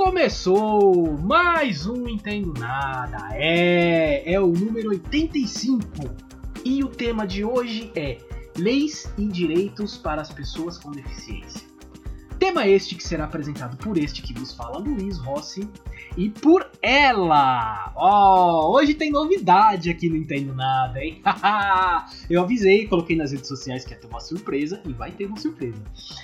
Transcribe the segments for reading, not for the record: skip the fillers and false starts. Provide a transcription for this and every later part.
Começou mais um Entendo Nada, é o número 85 e o tema de hoje é Leis e Direitos para as Pessoas com Deficiência. Tema este que será apresentado por este que vos fala, Luiz Rossi, e por ela. Hoje tem novidade aqui no Entendo Nada, hein? Eu avisei, coloquei nas redes sociais que ia ter uma surpresa e vai ter uma surpresa.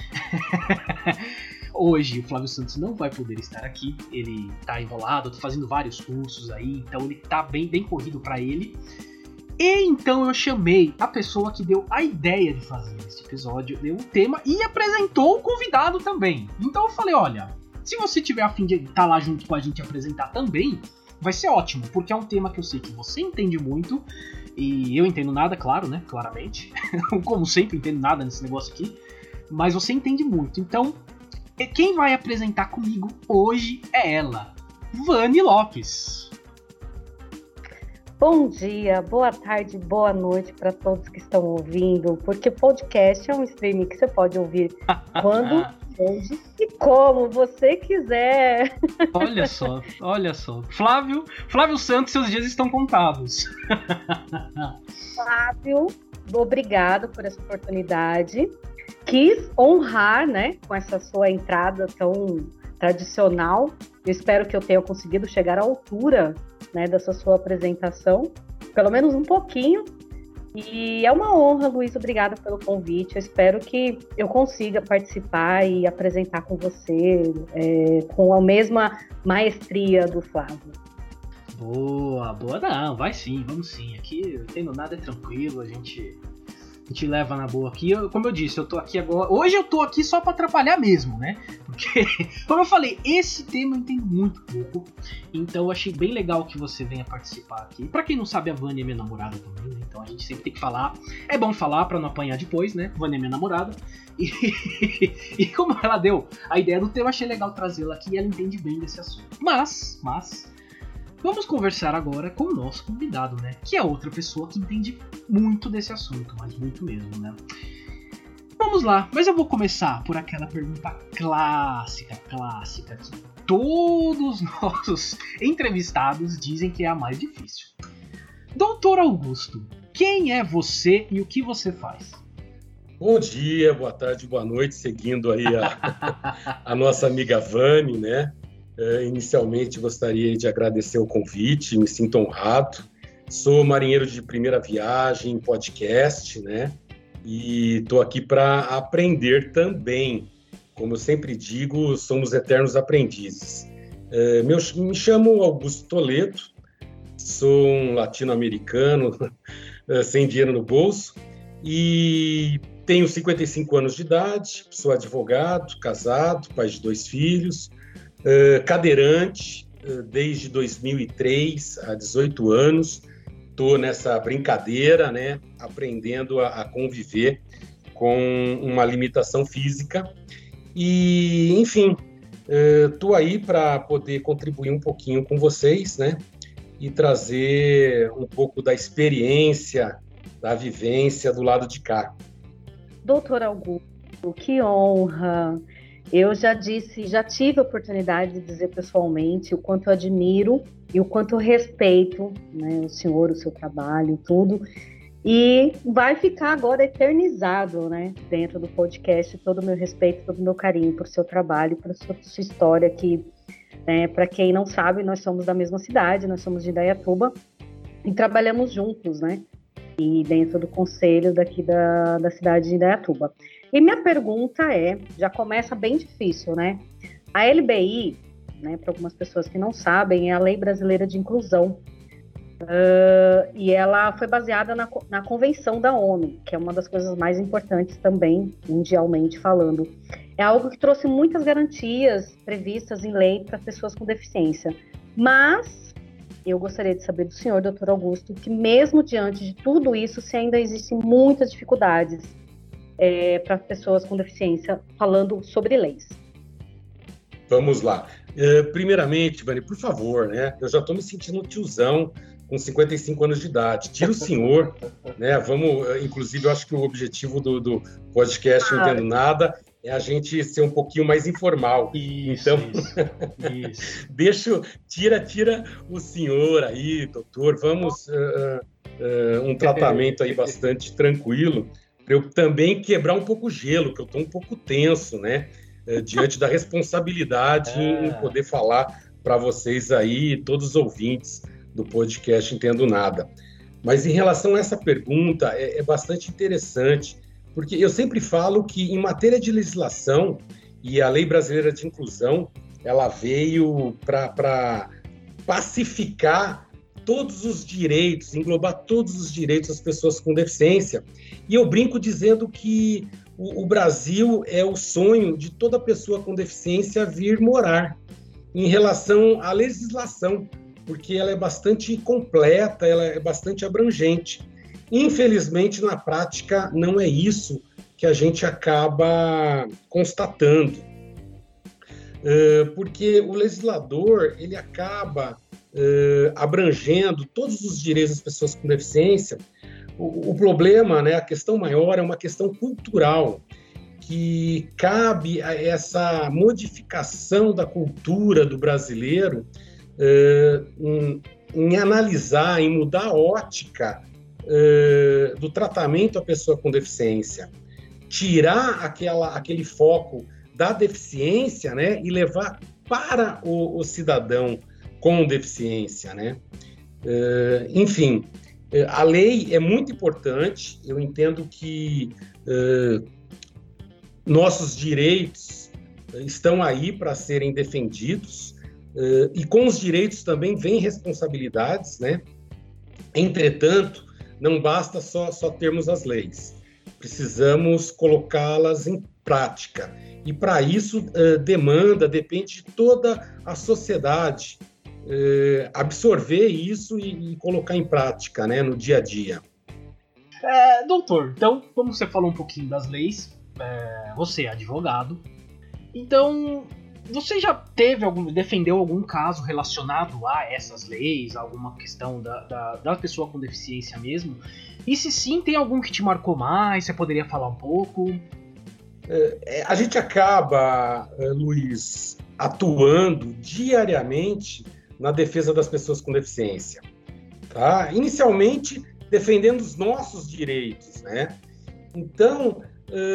Hoje o Flávio Santos não vai poder estar aqui, ele tá enrolado, eu tô fazendo vários cursos aí, então ele tá bem corrido pra ele. E então eu chamei a pessoa que deu a ideia de fazer este episódio, deu o tema e apresentou o convidado também. Então eu falei, olha, se você tiver a fim de estar lá junto com a gente apresentar também, vai ser ótimo, porque é um tema que eu sei que você entende muito, e eu entendo nada, claro, né, claramente, como sempre entendo nada nesse negócio aqui, mas você entende muito, então quem vai apresentar comigo hoje é ela, Vani Lopes. Bom dia, boa tarde, boa noite para todos que estão ouvindo, porque podcast é um streaming que você pode ouvir quando, onde e como você quiser. Olha só. Flávio Santos, seus dias estão contados. Flávio, obrigado por essa oportunidade. Quis honrar, né, com essa sua entrada tão tradicional. Eu espero que eu tenha conseguido chegar à altura, né, dessa sua apresentação, pelo menos um pouquinho. E é uma honra, Luiz, obrigada pelo convite. Eu espero que eu consiga participar e apresentar com você com a mesma maestria do Flávio. Boa, não, vai sim, vamos sim. Aqui, não tendo nada, é tranquilo, a gente leva na boa aqui. Como eu disse, eu tô aqui agora. Hoje eu tô aqui só pra atrapalhar mesmo, né? Porque, como eu falei, esse tema eu entendo muito pouco. Então eu achei bem legal que você venha participar aqui. Pra quem não sabe, a Vani é minha namorada também, né? Então a gente sempre tem que falar. É bom falar pra não apanhar depois, né? Vani é minha namorada. E como ela deu a ideia do tema, eu achei legal trazê-la aqui e ela entende bem desse assunto. Mas vamos conversar agora com o nosso convidado, né? Que é outra pessoa que entende muito desse assunto, mas muito mesmo, né? Vamos lá, mas eu vou começar por aquela pergunta clássica, que todos os nossos entrevistados dizem que é a mais difícil. Doutor Augusto, quem é você e o que você faz? Bom dia, boa tarde, boa noite, seguindo aí a nossa amiga Vani, né? Inicialmente gostaria de agradecer o convite, me sinto honrado. Sou marinheiro de primeira viagem, podcast, né? E estou aqui para aprender também. Como eu sempre digo, somos eternos aprendizes. Me chamo Augusto Toledo, sou um latino-americano sem dinheiro no bolso e tenho 55 anos de idade, sou advogado, casado, pai de 2 filhos, cadeirante desde 2003, há 18 anos. Estou nessa brincadeira, né, aprendendo a conviver com uma limitação física. E, enfim, estou aí para poder contribuir um pouquinho com vocês, né, e trazer um pouco da experiência, da vivência do lado de cá. Doutor Augusto, que honra! Eu já tive a oportunidade de dizer pessoalmente o quanto eu admiro e o quanto eu respeito, né, o senhor, o seu trabalho, tudo. E vai ficar agora eternizado, né, dentro do podcast, todo o meu respeito, todo o meu carinho por seu trabalho, por sua história, que, né, para quem não sabe, nós somos da mesma cidade, nós somos de Indaiatuba e trabalhamos juntos, né, e dentro do conselho daqui da cidade de Indaiatuba. E minha pergunta já começa bem difícil, né? A LBI, né, para algumas pessoas que não sabem, é a Lei Brasileira de Inclusão. E ela foi baseada na Convenção da ONU, que é uma das coisas mais importantes também, mundialmente falando. É algo que trouxe muitas garantias previstas em lei para pessoas com deficiência. Mas eu gostaria de saber do senhor, doutor Augusto, que mesmo diante de tudo isso, se ainda existem muitas dificuldades para pessoas com deficiência, falando sobre leis. Vamos lá. Primeiramente, Vani, por favor, né? Eu já estou me sentindo tiozão com 55 anos de idade. Tira o senhor, né? Vamos, inclusive, eu acho que o objetivo do podcast Não Entendo Nada é a gente ser um pouquinho mais informal. Isso, então, isso. Tira o senhor aí, doutor, vamos um tratamento aí bastante tranquilo, para eu também quebrar um pouco o gelo, que eu estou um pouco tenso, né? Diante da responsabilidade em poder falar para vocês aí, todos os ouvintes do podcast Entendo Nada. Mas em relação a essa pergunta, é bastante interessante, porque eu sempre falo que em matéria de legislação, e a Lei Brasileira de Inclusão, ela veio para pacificar todos os direitos, englobar todos os direitos das pessoas com deficiência. E eu brinco dizendo que o Brasil é o sonho de toda pessoa com deficiência vir morar, em relação à legislação, porque ela é bastante completa, ela é bastante abrangente. Infelizmente, na prática, não é isso que a gente acaba constatando, porque o legislador ele acaba abrangendo todos os direitos das pessoas com deficiência. O problema, né, a questão maior é uma questão cultural, que cabe a essa modificação da cultura do brasileiro em analisar, em mudar a ótica do tratamento à pessoa com deficiência, tirar aquele foco da deficiência, né, e levar para o cidadão com deficiência, né? Enfim, a lei é muito importante. Eu entendo que nossos direitos estão aí para serem defendidos, e com os direitos também vêm responsabilidades, né? Entretanto, não basta só termos as leis, precisamos colocá-las em prática, e para isso depende de toda a sociedade absorver isso e colocar em prática, né, no dia a dia. Doutor, então, como você falou um pouquinho das leis, você é advogado, então você já defendeu algum caso relacionado a essas leis, alguma questão da pessoa com deficiência mesmo? E se sim, tem algum que te marcou mais? Você poderia falar um pouco? A gente acaba, Luiz, atuando diariamente na defesa das pessoas com deficiência, tá? Inicialmente defendendo os nossos direitos, né? Então,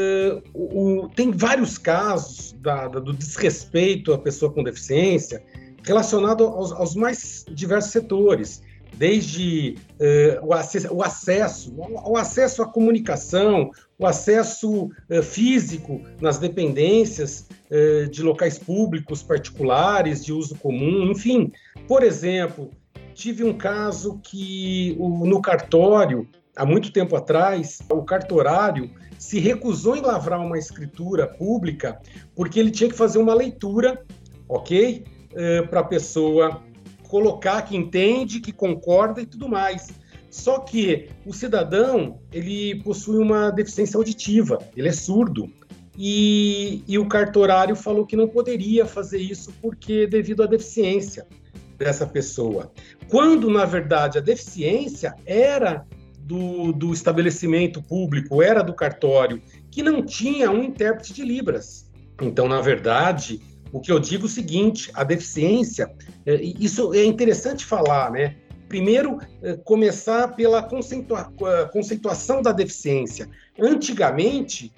tem vários casos do desrespeito à pessoa com deficiência relacionado aos mais diversos setores, desde o acesso à comunicação, o acesso físico nas dependências de locais públicos, particulares, de uso comum, enfim. Por exemplo, tive um caso que no cartório, há muito tempo atrás, o cartorário se recusou em lavrar uma escritura pública porque ele tinha que fazer uma leitura, ok? Para a pessoa colocar que entende, que concorda e tudo mais. Só que o cidadão, ele possui uma deficiência auditiva, ele é surdo. E o cartorário falou que não poderia fazer isso porque devido à deficiência dessa pessoa. Quando, na verdade, a deficiência era do estabelecimento público, era do cartório, que não tinha um intérprete de Libras. Então, na verdade, o que eu digo é o seguinte, a deficiência, isso é interessante falar, né? Primeiro, começar pela conceituação da deficiência. Antigamente,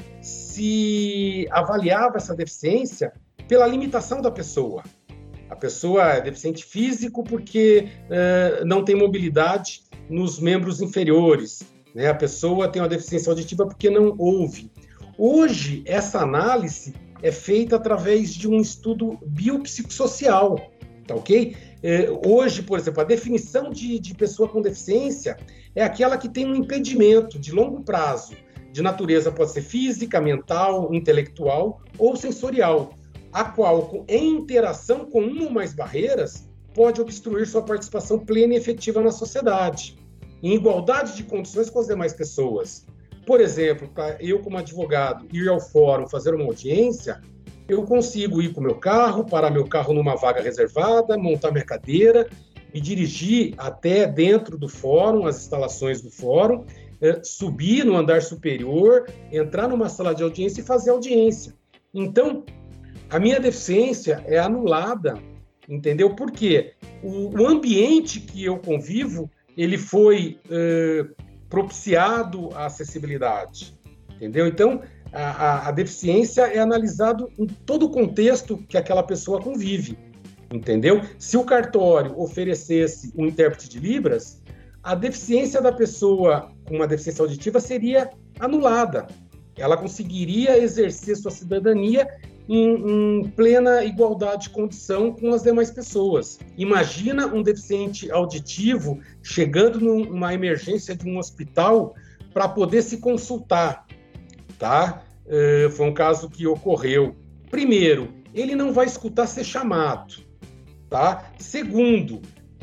se avaliava essa deficiência pela limitação da pessoa. A pessoa é deficiente físico porque não tem mobilidade nos membros inferiores, né? A pessoa tem uma deficiência auditiva porque não ouve. Hoje, essa análise é feita através de um estudo biopsicossocial, tá ok? Hoje, por exemplo, a definição de pessoa com deficiência é aquela que tem um impedimento de longo prazo, de natureza pode ser física, mental, intelectual ou sensorial, a qual, em interação com uma ou mais barreiras, pode obstruir sua participação plena e efetiva na sociedade, em igualdade de condições com as demais pessoas. Por exemplo, para eu, como advogado, ir ao fórum fazer uma audiência, eu consigo ir com o meu carro, parar meu carro numa vaga reservada, montar minha cadeira, me dirigir até dentro do fórum, as instalações do fórum, subir no andar superior, entrar numa sala de audiência e fazer audiência. Então, a minha deficiência é anulada, entendeu? Por quê? O ambiente que eu convivo, ele foi propiciado à acessibilidade, entendeu? Então, a deficiência é analisado em todo o contexto que aquela pessoa convive, entendeu? Se o cartório oferecesse um intérprete de Libras, a deficiência da pessoa com uma deficiência auditiva seria anulada. Ela conseguiria exercer sua cidadania em plena igualdade de condição com as demais pessoas. Imagina um deficiente auditivo chegando numa emergência de um hospital para poder se consultar, tá? Foi um caso que ocorreu. Primeiro, ele não vai escutar ser chamado, tá? Segundo,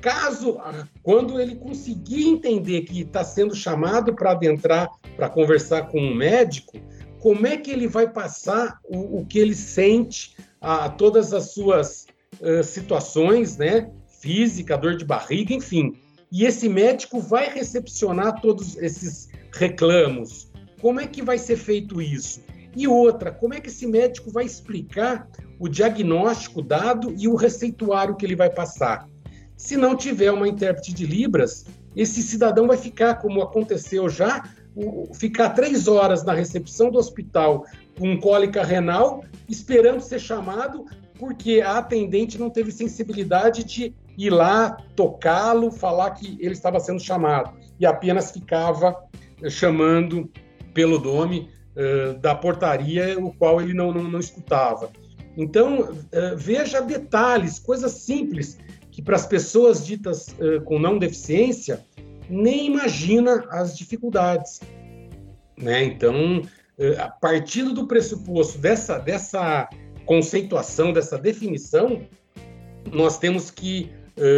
quando ele conseguir entender que está sendo chamado para adentrar, para conversar com um médico, como é que ele vai passar o que ele sente, a todas as suas situações, né? Física, dor de barriga, enfim. E esse médico vai recepcionar todos esses reclamos. Como é que vai ser feito isso? E outra, como é que esse médico vai explicar o diagnóstico dado e o receituário que ele vai passar? Se não tiver uma intérprete de Libras, esse cidadão vai ficar, como aconteceu já, ficar 3 horas na recepção do hospital com cólica renal, esperando ser chamado, porque a atendente não teve sensibilidade de ir lá, tocá-lo, falar que ele estava sendo chamado, e apenas ficava chamando pelo nome da portaria, o qual ele não escutava. Então, veja detalhes, coisas simples, que para as pessoas ditas com não deficiência, nem imagina as dificuldades, né? Então, a partir do pressuposto dessa conceituação, dessa definição, nós temos que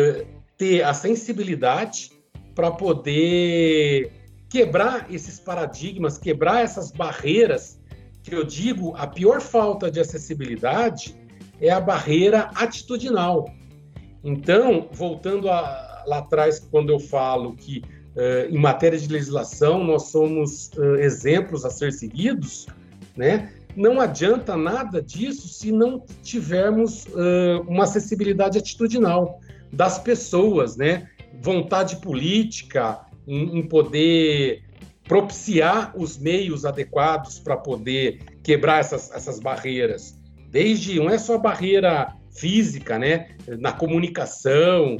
ter a sensibilidade para poder quebrar esses paradigmas, quebrar essas barreiras, que eu digo, a pior falta de acessibilidade é a barreira atitudinal. Então, voltando lá atrás, quando eu falo que em matéria de legislação nós somos exemplos a ser seguidos, né? Não adianta nada disso se não tivermos uma acessibilidade atitudinal das pessoas, né? Vontade política em poder propiciar os meios adequados para poder quebrar essas barreiras. Não é só a barreira física, né? Na comunicação,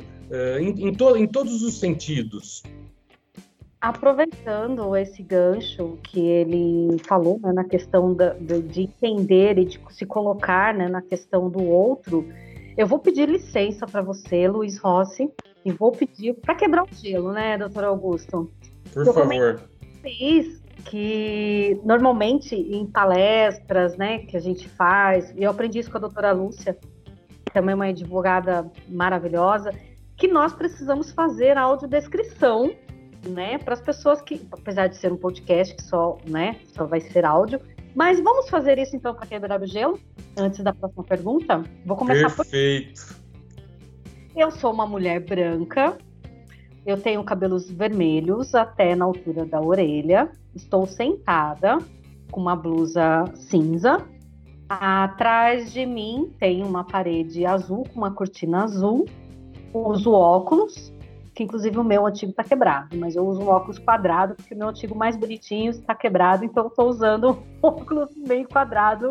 em todos os sentidos. Aproveitando esse gancho que ele falou, né, na questão de entender e de se colocar, né, na questão do outro, eu vou pedir licença para você, Luiz Rossi, e vou pedir para quebrar o gelo, né, doutor Augusto? Por favor. Que normalmente em palestras, né, que a gente faz, e eu aprendi isso com a doutora Lúcia, que também é uma advogada maravilhosa, que nós precisamos fazer audiodescrição, né, para as pessoas que, apesar de ser um podcast que só vai ser áudio, mas vamos fazer isso então para quebrar o gelo, antes da próxima pergunta. Vou começar Perfeito. Eu sou uma mulher branca, eu tenho cabelos vermelhos até na altura da orelha, estou sentada com uma blusa cinza, atrás de mim tem uma parede azul com uma cortina azul, uso óculos, que inclusive o meu antigo está quebrado, mas eu uso um óculos quadrado, porque o meu antigo mais bonitinho está quebrado, então eu estou usando um óculos meio quadrado.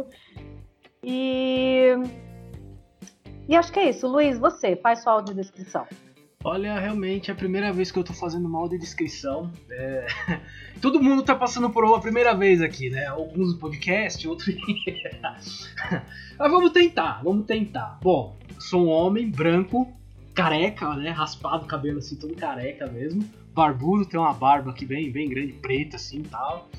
E acho que é isso. Luiz, você, faz sua audiodescrição. Olha, realmente é a primeira vez que eu tô fazendo uma audiodescrição. Todo mundo tá passando por uma primeira vez aqui, né? Alguns no podcast, outros... Mas vamos tentar. Bom, sou um homem branco, careca, né? Raspado, cabelo assim, todo careca mesmo. Barbudo, tem uma barba aqui bem grande, preta assim e tal.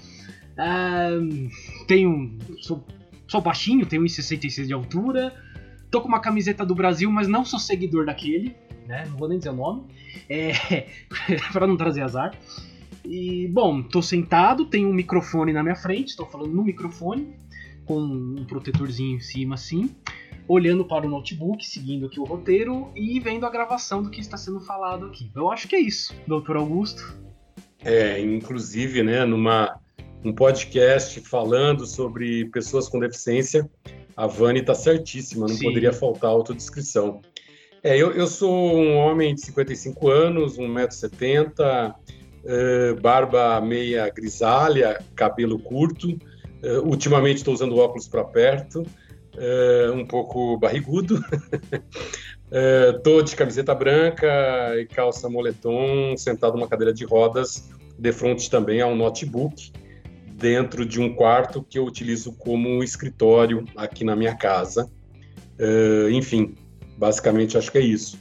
Sou baixinho, tenho 1,66 de altura. Tô com uma camiseta do Brasil, mas não sou seguidor daquele, né? Não vou nem dizer o nome. Pra não trazer azar. E, bom, tô sentado, tenho um microfone na minha frente, estou falando no microfone, com um protetorzinho em cima assim. Olhando para o notebook, seguindo aqui o roteiro e vendo a gravação do que está sendo falado aqui. Eu acho que é isso, doutor Augusto. Inclusive, né, um podcast falando sobre pessoas com deficiência, a Vani está certíssima, não poderia faltar autodescrição. Eu sou um homem de 55 anos, 1,70 m, barba meia grisalha, cabelo curto. Ultimamente estou usando óculos para perto, um pouco barrigudo. Estou de camiseta branca e calça moletom, sentado numa cadeira de rodas, de frente também a um notebook, dentro de um quarto que eu utilizo como escritório aqui na minha casa. Enfim, basicamente acho que é isso.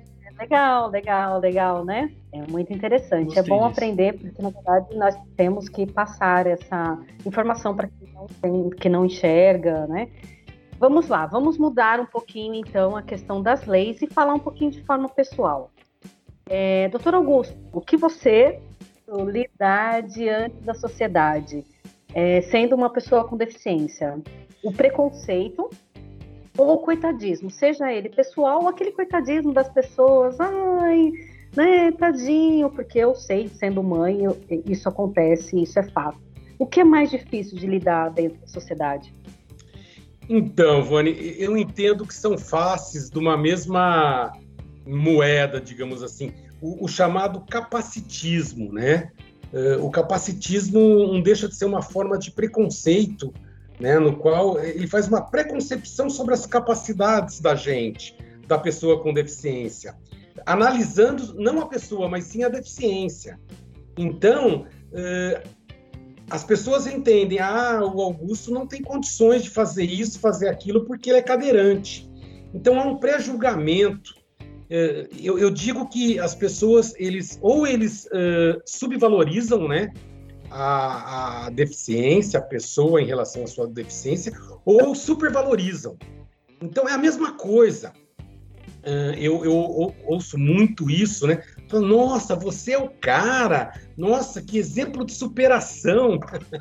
Legal, né? É muito interessante. Gostei bom disso. Aprender, porque na verdade nós temos que passar essa informação para quem não enxerga, né? Vamos lá, vamos mudar um pouquinho então a questão das leis e falar um pouquinho de forma pessoal. Doutor Augusto, o que você lidar diante da sociedade, sendo uma pessoa com deficiência? O preconceito ou o coitadismo, seja ele pessoal ou aquele coitadismo das pessoas, ai, né, tadinho, porque eu sei, sendo mãe, isso acontece, isso é fato. O que é mais difícil de lidar dentro da sociedade? Então, Vani, eu entendo que são faces de uma mesma moeda, digamos assim, o chamado capacitismo, né? O capacitismo não deixa de ser uma forma de preconceito, né, no qual ele faz uma preconcepção sobre as capacidades da gente, da pessoa com deficiência, analisando não a pessoa, mas sim a deficiência. Então, as pessoas entendem, o Augusto não tem condições de fazer isso, fazer aquilo, porque ele é cadeirante. Então, há um pré-julgamento. Eu digo que as pessoas, eles subvalorizam, né, a deficiência, a pessoa em relação à sua deficiência, ou supervalorizam. Então, é a mesma coisa. Eu ouço muito isso, né? Nossa, você é o cara! Nossa, que exemplo de superação!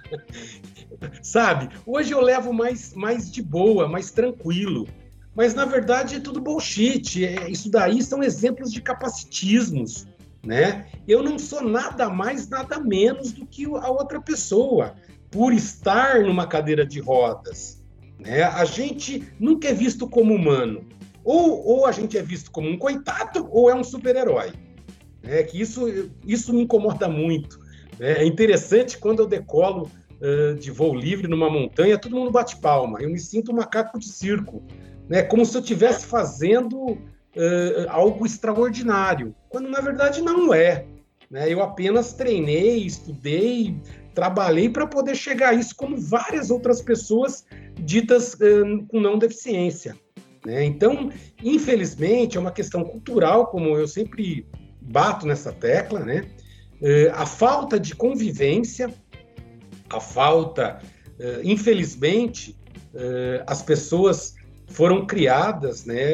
Sabe? Hoje eu levo mais de boa, mais tranquilo. Mas, na verdade, é tudo bullshit. Isso daí são exemplos de capacitismos, né? Eu não sou nada mais, nada menos do que a outra pessoa, por estar numa cadeira de rodas, né? A gente nunca é visto como humano. Ou a gente é visto como um coitado, ou é um super-herói. Que isso me incomoda muito. É interessante quando eu decolo de voo livre numa montanha, todo mundo bate palma. Eu me sinto um macaco de circo, né? Como se eu estivesse fazendo algo extraordinário, quando na verdade não é. Né? Eu apenas treinei, estudei, trabalhei para poder chegar a isso, como várias outras pessoas ditas com não deficiência. Né? Então, infelizmente, é uma questão cultural, como eu sempre bato nessa tecla, né? A falta de convivência, infelizmente, as pessoas foram criadas, né,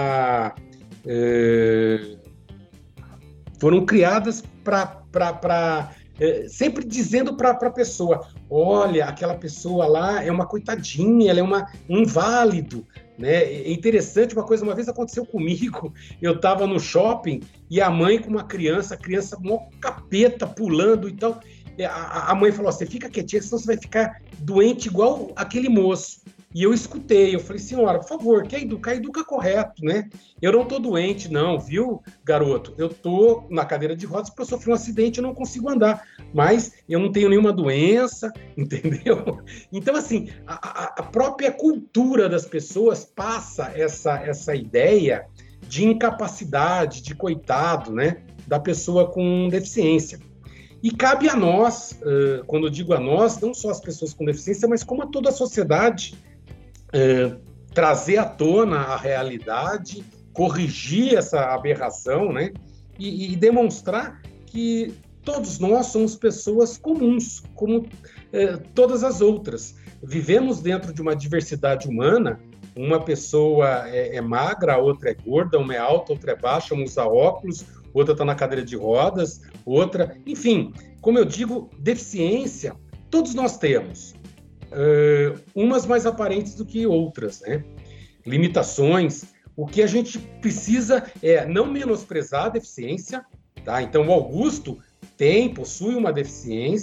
sempre dizendo para a pessoa, olha, aquela pessoa lá é uma coitadinha, ela é um inválido, né? É interessante, uma vez aconteceu comigo, eu estava no shopping e a mãe com uma criança, a criança mó capeta pulando e tal, a mãe falou, você fica quietinha, senão você vai ficar doente igual aquele moço. E eu escutei, eu falei, senhora, por favor, quer educar, educa correto, né? Eu não tô doente, não, viu, garoto? Eu tô na cadeira de rodas porque eu sofri um acidente e não consigo andar, mas eu não tenho nenhuma doença, entendeu? Então, assim, a própria cultura das pessoas passa essa ideia de incapacidade, de coitado, né, da pessoa com deficiência. E cabe a nós, quando eu digo a nós, não só as pessoas com deficiência, mas como a toda a sociedade, trazer à tona a realidade, corrigir essa aberração, né? E demonstrar que todos nós somos pessoas comuns, como todas as outras. Vivemos dentro de uma diversidade humana, uma pessoa é magra, a outra é gorda, uma é alta, outra é baixa, uma usa óculos, outra está na cadeira de rodas, outra... Enfim, como eu digo, deficiência, todos nós temos. Umas mais aparentes do que outras, né? Limitações. O que a gente precisa é não menosprezar a deficiência, tá? Então, o Augusto possui uma deficiência,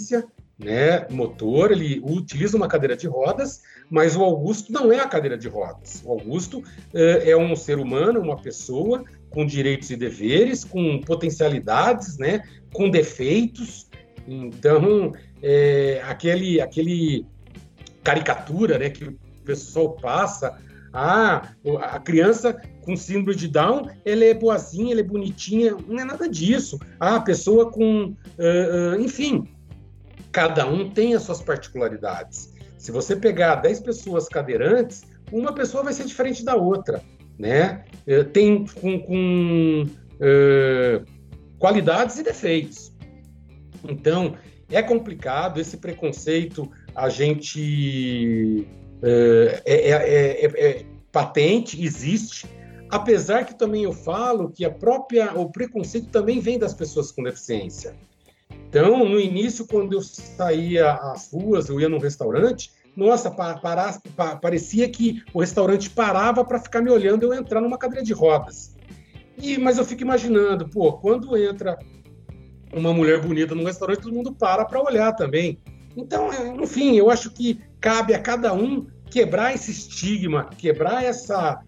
né, motor, ele utiliza uma cadeira de rodas, mas o Augusto não é a cadeira de rodas. O Augusto é um ser humano, uma pessoa com direitos e deveres, com potencialidades, né, com defeitos. Então, aquele caricatura, né, que o pessoal passa, a criança com síndrome de Down, ela é boazinha, ela é bonitinha, não é nada disso. A pessoa com... enfim, cada um tem as suas particularidades. Se você pegar 10 pessoas cadeirantes, uma pessoa vai ser diferente da outra, né? Tem com qualidades e defeitos. Então, é complicado, esse preconceito, a gente é patente, existe, apesar que também eu falo que o preconceito também vem das pessoas com deficiência. Então, no início, quando eu saía às ruas, eu ia num restaurante, nossa, parecia que o restaurante parava para ficar me olhando eu entrar numa cadeira de rodas. Mas eu fico imaginando, quando entra uma mulher bonita num restaurante, todo mundo para olhar também. Então, enfim, eu acho que cabe a cada um quebrar esse estigma, quebrar essa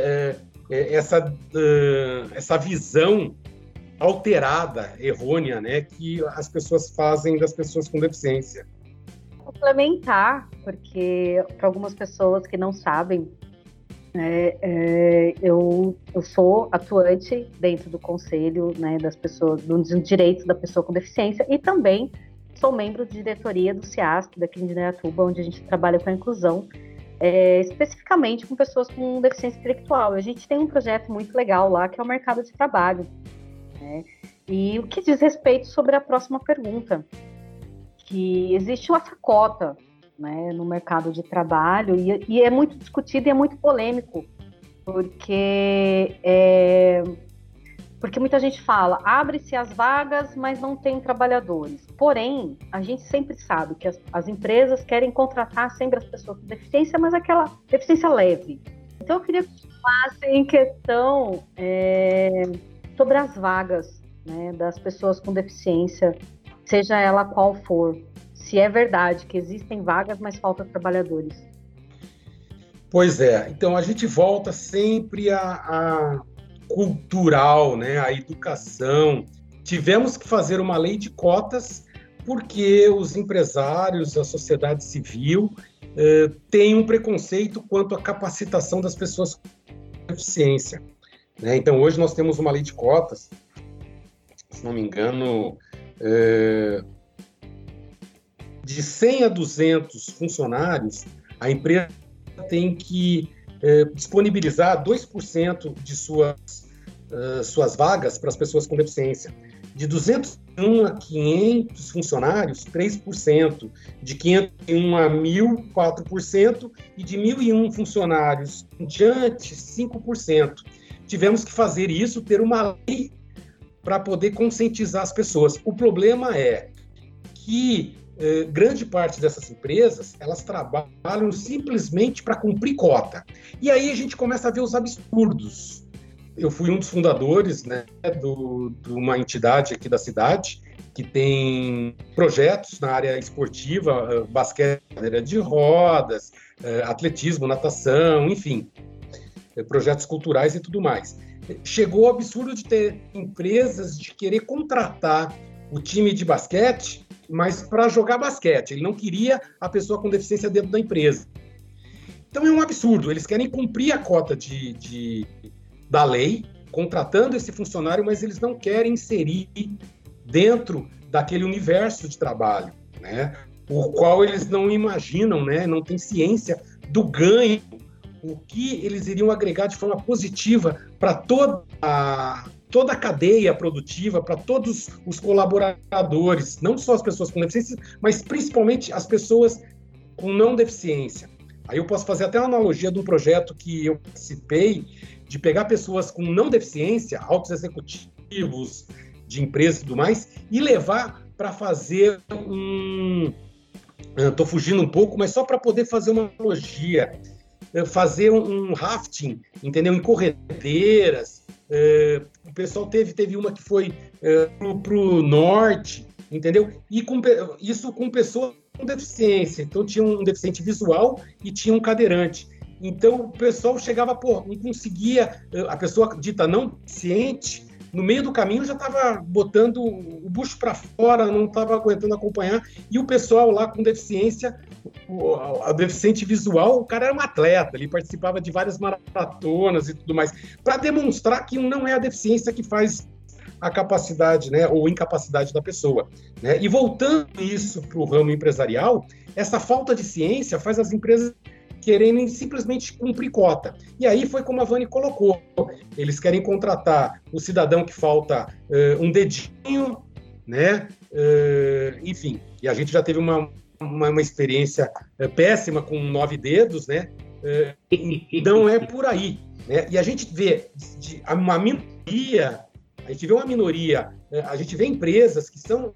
visão alterada, errônea, né, que as pessoas fazem das pessoas com deficiência. Complementar, porque para algumas pessoas que não sabem, eu sou atuante dentro do conselho, né, das pessoas, dos direitos da pessoa com deficiência, e também sou membro de diretoria do CIASP, daqui de Indaiatuba, onde a gente trabalha com a inclusão, especificamente com pessoas com deficiência intelectual. A gente tem um projeto muito legal lá, que é o mercado de trabalho. E o que diz respeito sobre a próxima pergunta, que existe uma cota, né, no mercado de trabalho, e é muito discutido e é muito polêmico, porque muita gente fala, abre-se as vagas, mas não tem trabalhadores. Porém, a gente sempre sabe que as empresas querem contratar sempre as pessoas com deficiência, mas aquela deficiência leve. Então, eu queria que você falasse em questão sobre as vagas, né, das pessoas com deficiência, seja ela qual for. Se é verdade que existem vagas, mas falta trabalhadores. Pois é. Então, a gente volta sempre a cultural, né, a educação. Tivemos que fazer uma lei de cotas porque os empresários, a sociedade civil, têm um preconceito quanto à capacitação das pessoas com deficiência. Né? Então, hoje nós temos uma lei de cotas, se não me engano, de 100 a 200 funcionários, a empresa tem que disponibilizar 2% de suas vagas para as pessoas com deficiência. De 201 a 500 funcionários, 3%. De 501 a 1.000, 4%. E de 1.001 funcionários em diante, 5%. Tivemos que fazer isso, ter uma lei para poder conscientizar as pessoas. O problema é que grande parte dessas empresas, elas trabalham simplesmente para cumprir cota. E aí a gente começa a ver os absurdos. Eu fui um dos fundadores, né, de uma entidade aqui da cidade que tem projetos na área esportiva, basquete, cadeira de rodas, atletismo, natação, enfim, projetos culturais e tudo mais. Chegou o absurdo de ter empresas de querer contratar o time de basquete, mas para jogar basquete. Ele não queria a pessoa com deficiência dentro da empresa. Então é um absurdo. Eles querem cumprir a cota da lei, contratando esse funcionário, mas eles não querem inserir dentro daquele universo de trabalho, né? O qual eles não imaginam, né? Não têm ciência do ganho, o que eles iriam agregar de forma positiva para toda a cadeia produtiva, para todos os colaboradores, não só as pessoas com deficiência, mas principalmente as pessoas com não deficiência. Aí eu posso fazer até uma analogia de um projeto que eu participei, de pegar pessoas com não deficiência, altos executivos de empresas e tudo mais, e levar para fazer estou fugindo um pouco, mas só para poder fazer uma analogia, fazer um rafting, entendeu? Em corredeiras. O pessoal teve uma que foi para o norte, entendeu? E isso com pessoas com deficiência. Então, tinha um deficiente visual e tinha um cadeirante. Então, o pessoal chegava, não conseguia, a pessoa dita não deficiente, no meio do caminho já estava botando o bucho para fora, não estava aguentando acompanhar, e o pessoal lá com deficiência, a deficiente visual, o cara era um atleta, ele participava de várias maratonas e tudo mais, para demonstrar que não é a deficiência que faz a capacidade, né, ou incapacidade da pessoa, né? E voltando isso para o ramo empresarial, essa falta de ciência faz as empresas querem simplesmente cumprir cota. E aí foi como a Vani colocou. Eles querem contratar o cidadão que falta um dedinho, né? Enfim, e a gente já teve uma experiência péssima com 9 dedos, né? Não é por aí, né? E a gente vê uma minoria, a gente vê empresas que são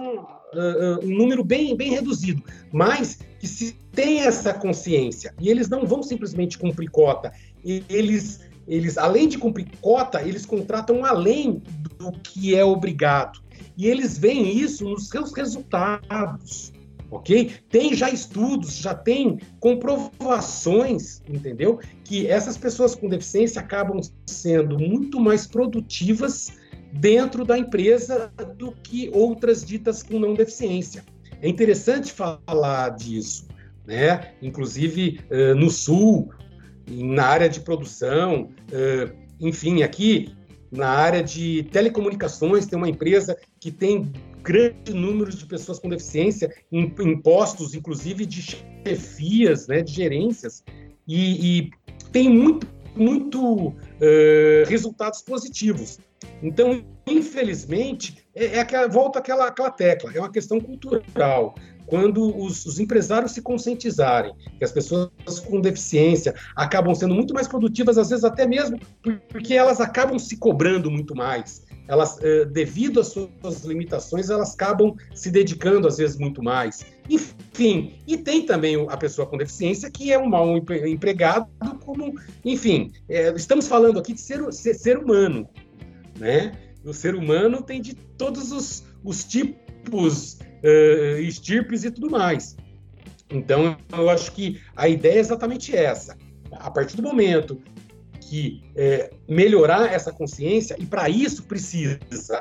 um número bem reduzido, mas que se tem essa consciência, e eles não vão simplesmente cumprir cota, eles além de cumprir cota, eles contratam além do que é obrigado, e eles veem isso nos seus resultados, ok? Tem já estudos, já tem comprovações, entendeu? Que essas pessoas com deficiência acabam sendo muito mais produtivas dentro da empresa do que outras ditas com não deficiência. É interessante falar disso, né? Inclusive no Sul, na área de produção, enfim, aqui na área de telecomunicações tem uma empresa que tem grande número de pessoas com deficiência em postos, inclusive de chefias, né, de gerências, e tem muito resultados positivos. Então, infelizmente, volta àquela tecla, é uma questão cultural. Quando os empresários se conscientizarem que as pessoas com deficiência acabam sendo muito mais produtivas, às vezes até mesmo porque elas acabam se cobrando muito mais. Elas, devido às suas limitações, elas acabam se dedicando, às vezes, muito mais. Enfim, e tem também a pessoa com deficiência que é um mau empregado, como, enfim, estamos falando aqui de ser humano, né? O ser humano tem de todos os tipos, estirpes e tudo mais. Então, eu acho que a ideia é exatamente essa. A partir do momento que melhorar essa consciência, e para isso precisa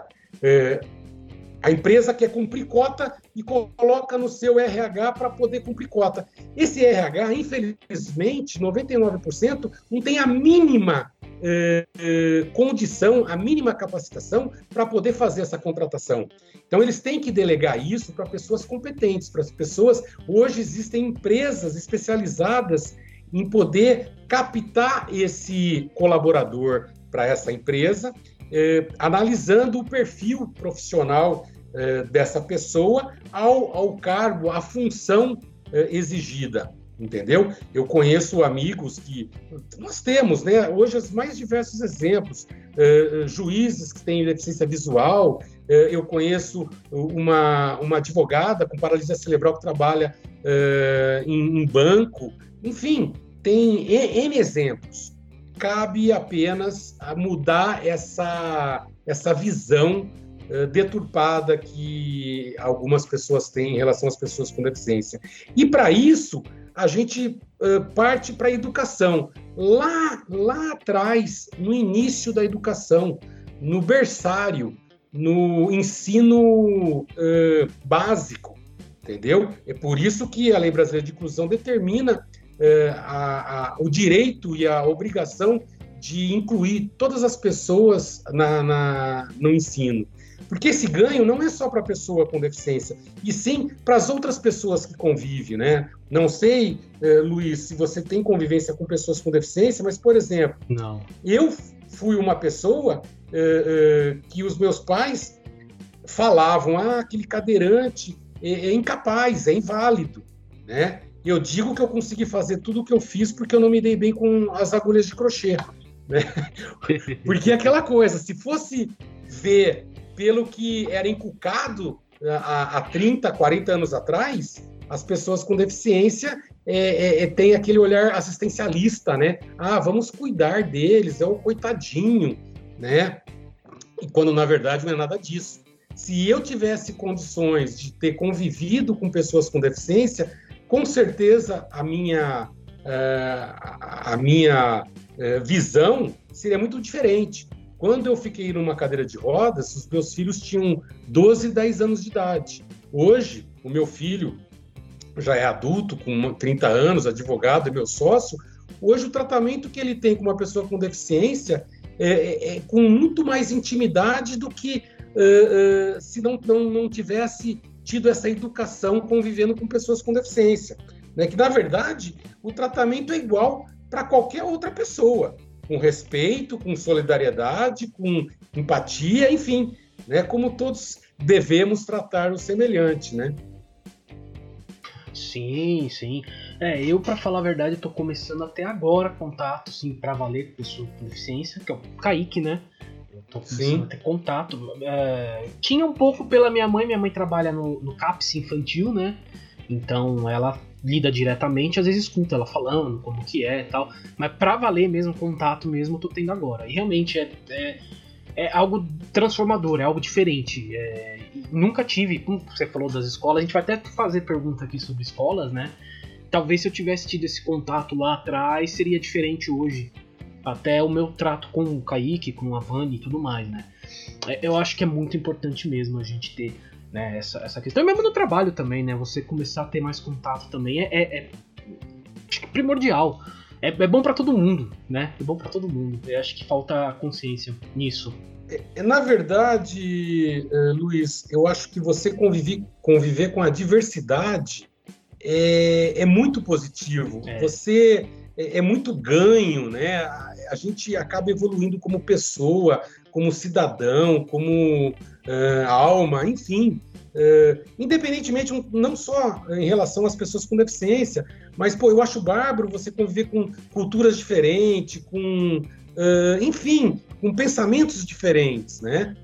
a empresa quer cumprir cota e coloca no seu RH para poder cumprir cota. Esse RH, infelizmente, 99% não tem a mínima condição, a mínima capacitação para poder fazer essa contratação. Então, eles têm que delegar isso para pessoas competentes, para as pessoas... Hoje existem empresas especializadas em poder captar esse colaborador para essa empresa, analisando o perfil profissional dessa pessoa ao cargo, à função exigida, entendeu? Eu conheço amigos que... Nós temos, né, hoje, os mais diversos exemplos, juízes que têm deficiência visual, eu conheço uma advogada com paralisia cerebral que trabalha em banco, enfim, tem N exemplos. Cabe apenas a mudar essa visão deturpada que algumas pessoas têm em relação às pessoas com deficiência. E para isso, a gente parte para a educação. Lá atrás, no início da educação, no berçário, no ensino básico, entendeu? É por isso que a Lei Brasileira de Inclusão determina o direito e a obrigação de incluir todas as pessoas no ensino. Porque esse ganho não é só para a pessoa com deficiência, e sim para as outras pessoas que convivem, né? Não sei, Luiz, se você tem convivência com pessoas com deficiência, mas, por exemplo, não. Eu fui uma pessoa que os meus pais falavam, aquele cadeirante é incapaz, é inválido, né? Eu digo que eu consegui fazer tudo o que eu fiz porque eu não me dei bem com as agulhas de crochê, né? Porque aquela coisa, se fosse ver pelo que era inculcado há 30, 40 anos atrás, as pessoas com deficiência têm aquele olhar assistencialista, né? Vamos cuidar deles, é o coitadinho, né? E quando, na verdade, não é nada disso. Se eu tivesse condições de ter convivido com pessoas com deficiência, com certeza a minha visão seria muito diferente. Quando eu fiquei numa cadeira de rodas, os meus filhos tinham 12 e 10 anos de idade. Hoje, o meu filho já é adulto, com 30 anos, advogado, é meu sócio. Hoje, o tratamento que ele tem com uma pessoa com deficiência é com muito mais intimidade do que se não tivesse tido essa educação convivendo com pessoas com deficiência. Né? Que, na verdade, o tratamento é igual para qualquer outra pessoa, com respeito, com solidariedade, com empatia, enfim, né? Como todos devemos tratar o semelhante, né? Sim, sim. Eu, pra falar a verdade, tô começando até agora contato, sim, pra valer com pessoa com deficiência, que é o Kaique, né? Eu tô começando a ter contato. Tinha um pouco pela minha mãe trabalha no CAPS infantil, né? Então ela lida diretamente, às vezes escuta ela falando como que é e tal, mas pra valer mesmo, contato mesmo, eu tô tendo agora. E realmente é algo transformador, é algo diferente. Nunca tive, como você falou das escolas, a gente vai até fazer pergunta aqui sobre escolas, né? Talvez se eu tivesse tido esse contato lá atrás, seria diferente hoje. Até o meu trato com o Kaique, com a Vani e tudo mais, né? Eu acho que é muito importante mesmo a gente ter, né, essa questão. E mesmo no trabalho também, né? Você começar a ter mais contato também acho que primordial. É bom pra todo mundo, né? É bom pra todo mundo. Eu acho que falta consciência nisso. Na verdade, Luiz, eu acho que você conviver com a diversidade é muito positivo. Você é muito ganho, né? A gente acaba evoluindo como pessoa, como cidadão, como alma, enfim. Independentemente, não só em relação às pessoas com deficiência, mas, eu acho bárbaro você conviver com culturas diferentes, com, enfim, com pensamentos diferentes, né?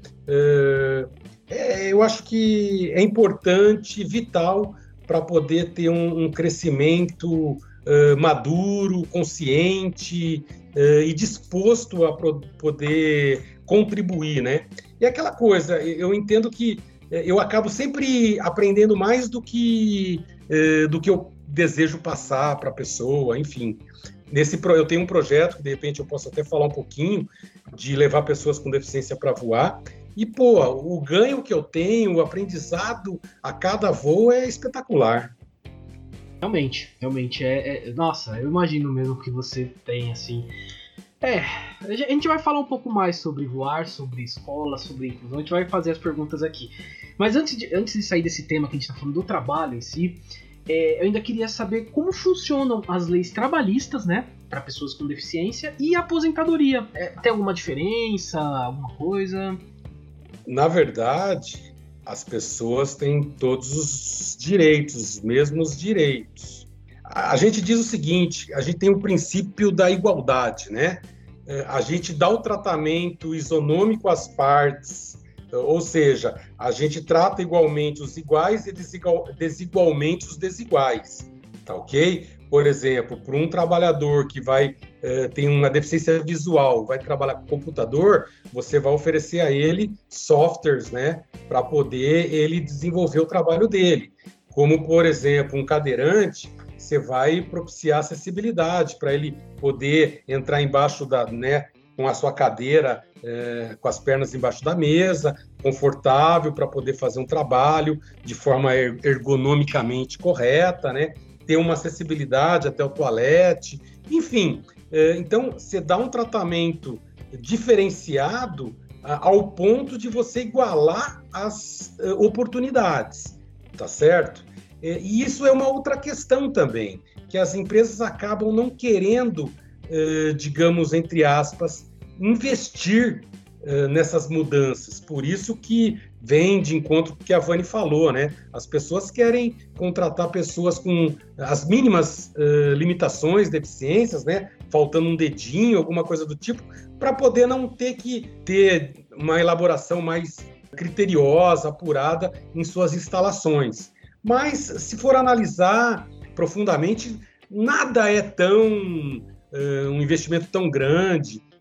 Eu acho que é importante, vital, para poder ter um crescimento maduro, consciente e disposto a poder contribuir, né? E aquela coisa, eu entendo que eu acabo sempre aprendendo mais do que eu desejo passar para a pessoa, enfim. Eu tenho um projeto que, de repente, eu posso até falar um pouquinho, de levar pessoas com deficiência para voar. E, o ganho que eu tenho, o aprendizado a cada voo é espetacular. Realmente. Nossa, eu imagino mesmo que você tem, assim... a gente vai falar um pouco mais sobre voar, sobre escola, sobre inclusão, a gente vai fazer as perguntas aqui. Mas antes de sair desse tema que a gente está falando do trabalho em si, eu ainda queria saber como funcionam as leis trabalhistas, né, para pessoas com deficiência e a aposentadoria. Tem alguma diferença, alguma coisa? Na verdade, as pessoas têm todos os direitos, os mesmos direitos. A gente diz o seguinte, a gente tem o princípio da igualdade, né? A gente dá o tratamento isonômico às partes, ou seja, a gente trata igualmente os iguais e desigualmente os desiguais, tá ok? Por exemplo, para um trabalhador que tem uma deficiência visual, vai trabalhar com computador, você vai oferecer a ele softwares, né, para poder ele desenvolver o trabalho dele. Como, por exemplo, um cadeirante, você vai propiciar acessibilidade para ele poder entrar embaixo com a sua cadeira, com as pernas embaixo da mesa, confortável para poder fazer um trabalho de forma ergonomicamente correta, né? Ter uma acessibilidade até o toalete, enfim. Então, você dá um tratamento diferenciado ao ponto de você igualar as oportunidades, tá certo? E isso é uma outra questão também, que as empresas acabam não querendo, digamos, entre aspas, investir nessas mudanças. Por isso que vem de encontro com o que a Vani falou, né? As pessoas querem contratar pessoas com as mínimas limitações, deficiências, né? Faltando um dedinho, alguma coisa do tipo, para poder não ter que ter uma elaboração mais criteriosa, apurada em suas instalações. Mas, se for analisar profundamente, nada é um investimento tão grande.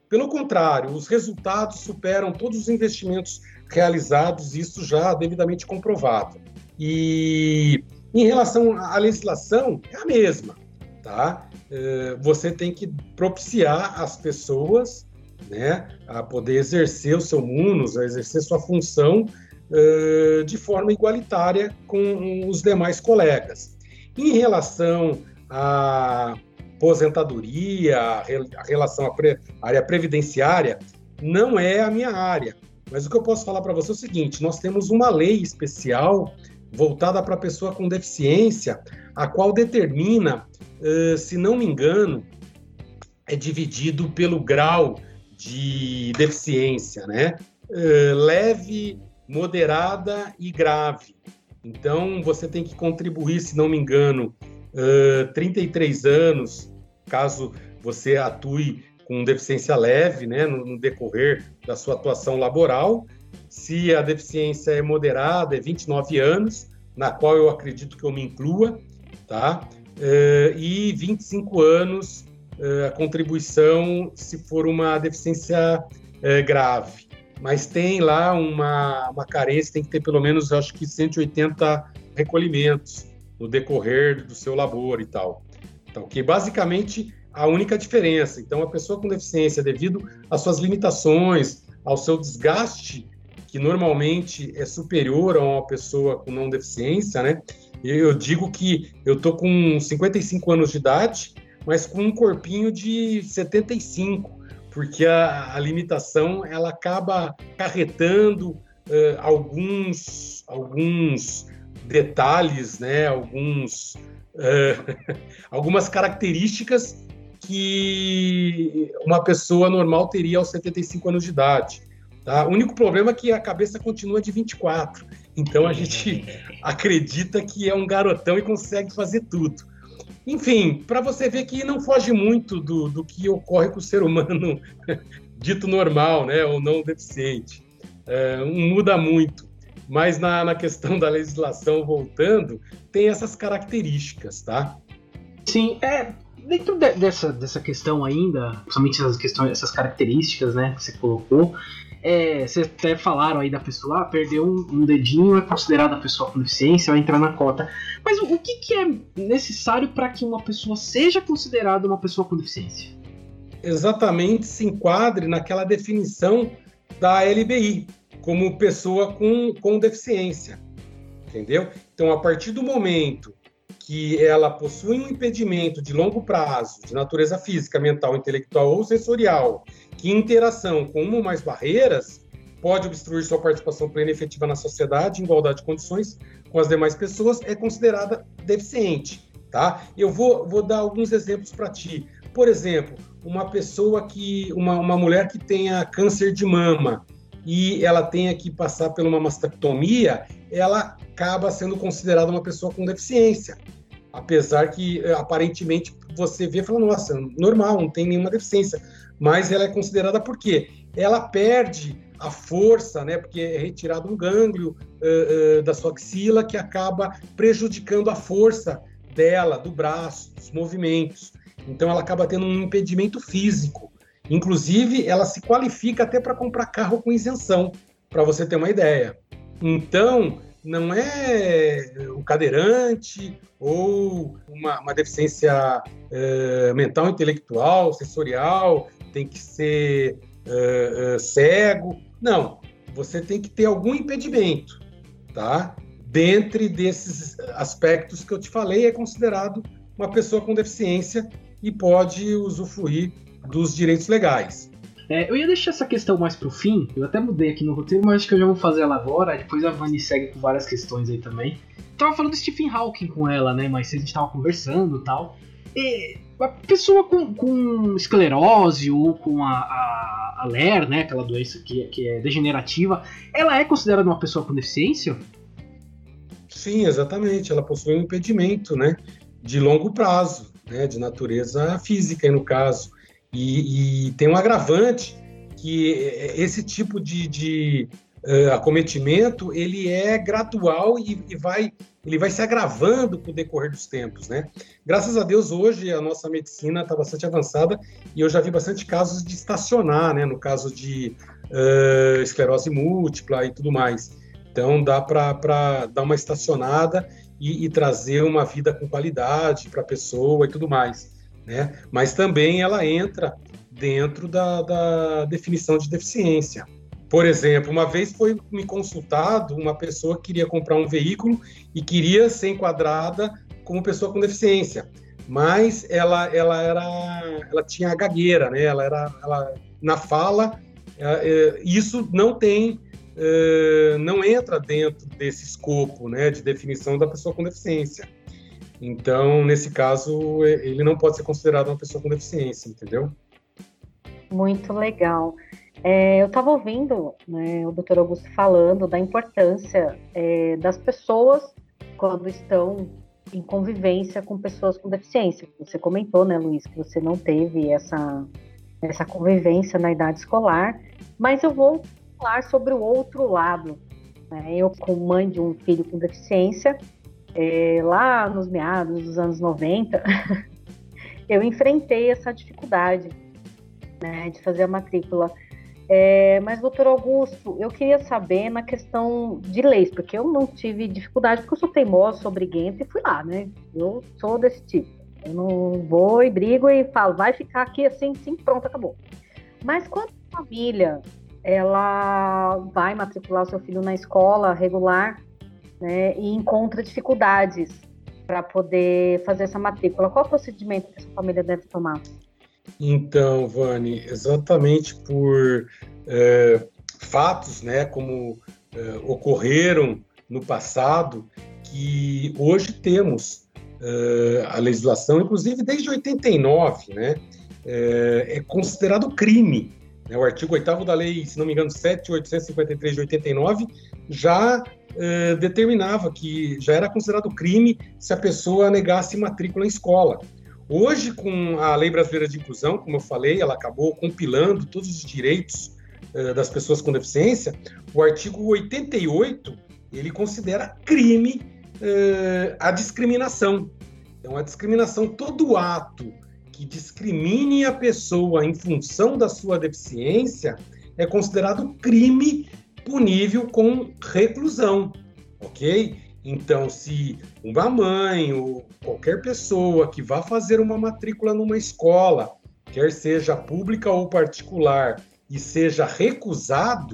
Pelo contrário, os resultados superam todos os investimentos realizados, isso já devidamente comprovado. E em relação à legislação, é a mesma, tá? Você tem que propiciar as pessoas, né, a poder exercer o seu munus, a exercer sua função de forma igualitária com os demais colegas. Em relação à aposentadoria, a relação à área previdenciária, não é a minha área. Mas o que eu posso falar para você é o seguinte: nós temos uma lei especial voltada para a pessoa com deficiência, a qual determina, se não me engano, é dividido pelo grau de deficiência, né? Leve, moderada e grave. Então, você tem que contribuir, se não me engano, 33 anos, caso você atue com deficiência leve, né, no decorrer da sua atuação laboral. Se a deficiência é moderada, é 29 anos, na qual eu acredito que eu me inclua, tá? E 25 anos a contribuição se for uma deficiência grave. Mas tem lá uma carência, tem que ter pelo menos, acho que 180 recolhimentos no decorrer do seu labor e tal. Então, que basicamente a única diferença. Então, a pessoa com deficiência, devido às suas limitações, ao seu desgaste, que normalmente é superior a uma pessoa com não deficiência, né? Eu digo que eu tô com 55 anos de idade, mas com um corpinho de 75, porque a limitação ela acaba acarretando alguns detalhes, né? Algumas características que uma pessoa normal teria aos 75 anos de idade. Tá? O único problema é que a cabeça continua de 24, então a gente acredita que é um garotão e consegue fazer tudo. Enfim, para você ver que não foge muito do que ocorre com o ser humano dito normal, né, ou não deficiente. Não muda muito, mas na questão da legislação, voltando, tem essas características, tá? Sim, dentro dessa questão ainda, principalmente essas características, né, que você colocou, vocês até falaram aí da pessoa, perdeu um dedinho, é considerada a pessoa com deficiência, vai entrar na cota. Mas o que é necessário para que uma pessoa seja considerada uma pessoa com deficiência? Exatamente, se enquadre naquela definição da LBI, como pessoa com deficiência, entendeu? Então, a partir do momento que ela possui um impedimento de longo prazo, de natureza física, mental, intelectual ou sensorial, que em interação com uma ou mais barreiras pode obstruir sua participação plena e efetiva na sociedade, em igualdade de condições com as demais pessoas, é considerada deficiente, tá? Eu vou dar alguns exemplos para ti. Por exemplo, uma mulher que tenha câncer de mama e ela tenha que passar por uma mastectomia, ela acaba sendo considerada uma pessoa com deficiência. Apesar que, aparentemente, você vê e fala, nossa, normal, não tem nenhuma deficiência. Mas ela é considerada por quê? Ela perde a força, né? Porque é retirado um gânglio da sua axila que acaba prejudicando a força dela, do braço, dos movimentos. Então, ela acaba tendo um impedimento físico. Inclusive, ela se qualifica até para comprar carro com isenção, para você ter uma ideia. Então, não é o cadeirante ou uma deficiência mental, intelectual, sensorial, tem que ser cego. Não, você tem que ter algum impedimento, tá? Dentre desses aspectos que eu te falei, é considerado uma pessoa com deficiência e pode usufruir dos direitos legais. Eu ia deixar essa questão mais pro fim, eu até mudei aqui no roteiro, mas acho que eu já vou fazer ela agora, depois a Vani segue com várias questões aí também. Tava falando do Stephen Hawking com ela, né, mas a gente tava conversando e tal. A pessoa com esclerose ou com a LER, né, aquela doença que é degenerativa, ela é considerada uma pessoa com deficiência? Sim, exatamente, ela possui um impedimento, né, de longo prazo, né, de natureza física, no caso. E tem um agravante que esse tipo de acometimento ele é gradual e vai ele vai se agravando com o decorrer dos tempos, né? Graças a Deus, hoje a nossa medicina está bastante avançada e eu já vi bastante casos de estacionar, né? No caso de esclerose múltipla e tudo mais. Então, dá para dar uma estacionada e trazer uma vida com qualidade para a pessoa e tudo mais, né? Mas também ela entra dentro da definição de deficiência. Por exemplo, uma vez foi me consultado uma pessoa que queria comprar um veículo e queria ser enquadrada como pessoa com deficiência, mas ela tinha gagueira, né? Ela na fala, isso não entra dentro desse escopo, né, de definição da pessoa com deficiência. Então, nesse caso, ele não pode ser considerado uma pessoa com deficiência, entendeu? Muito legal. Eu estava ouvindo, né, o Dr. Augusto falando da importância das pessoas quando estão em convivência com pessoas com deficiência. Você comentou, né, Luiz, que você não teve essa convivência na idade escolar, mas eu vou falar sobre o outro lado, né? Eu, como mãe de um filho com deficiência, lá nos meados dos anos 90, eu enfrentei essa dificuldade, né, de fazer a matrícula. Mas, doutor Augusto, eu queria saber na questão de leis, porque eu não tive dificuldade, porque eu sou teimosa, sou briguenta e fui lá, né? Eu sou desse tipo. Eu não vou e brigo e falo, vai ficar aqui assim, sim, pronto, acabou. Mas quando a família, ela vai matricular o seu filho na escola regular, né, e encontra dificuldades para poder fazer essa matrícula, qual o procedimento que essa família deve tomar? Então, Vani, exatamente por fatos, né, como ocorreram no passado, que hoje temos a legislação, inclusive desde 89, né, é considerado crime. Né, o artigo 8º da lei, se não me engano, 7.853 de 89, já determinava que já era considerado crime se a pessoa negasse matrícula em escola. Hoje, com a Lei Brasileira de Inclusão, como eu falei, ela acabou compilando todos os direitos das pessoas com deficiência. O artigo 88, ele considera crime a discriminação. Então, a discriminação, todo ato que discrimine a pessoa em função da sua deficiência é considerado crime punível com reclusão, ok? Então, se uma mãe ou qualquer pessoa que vá fazer uma matrícula numa escola, quer seja pública ou particular, e seja recusada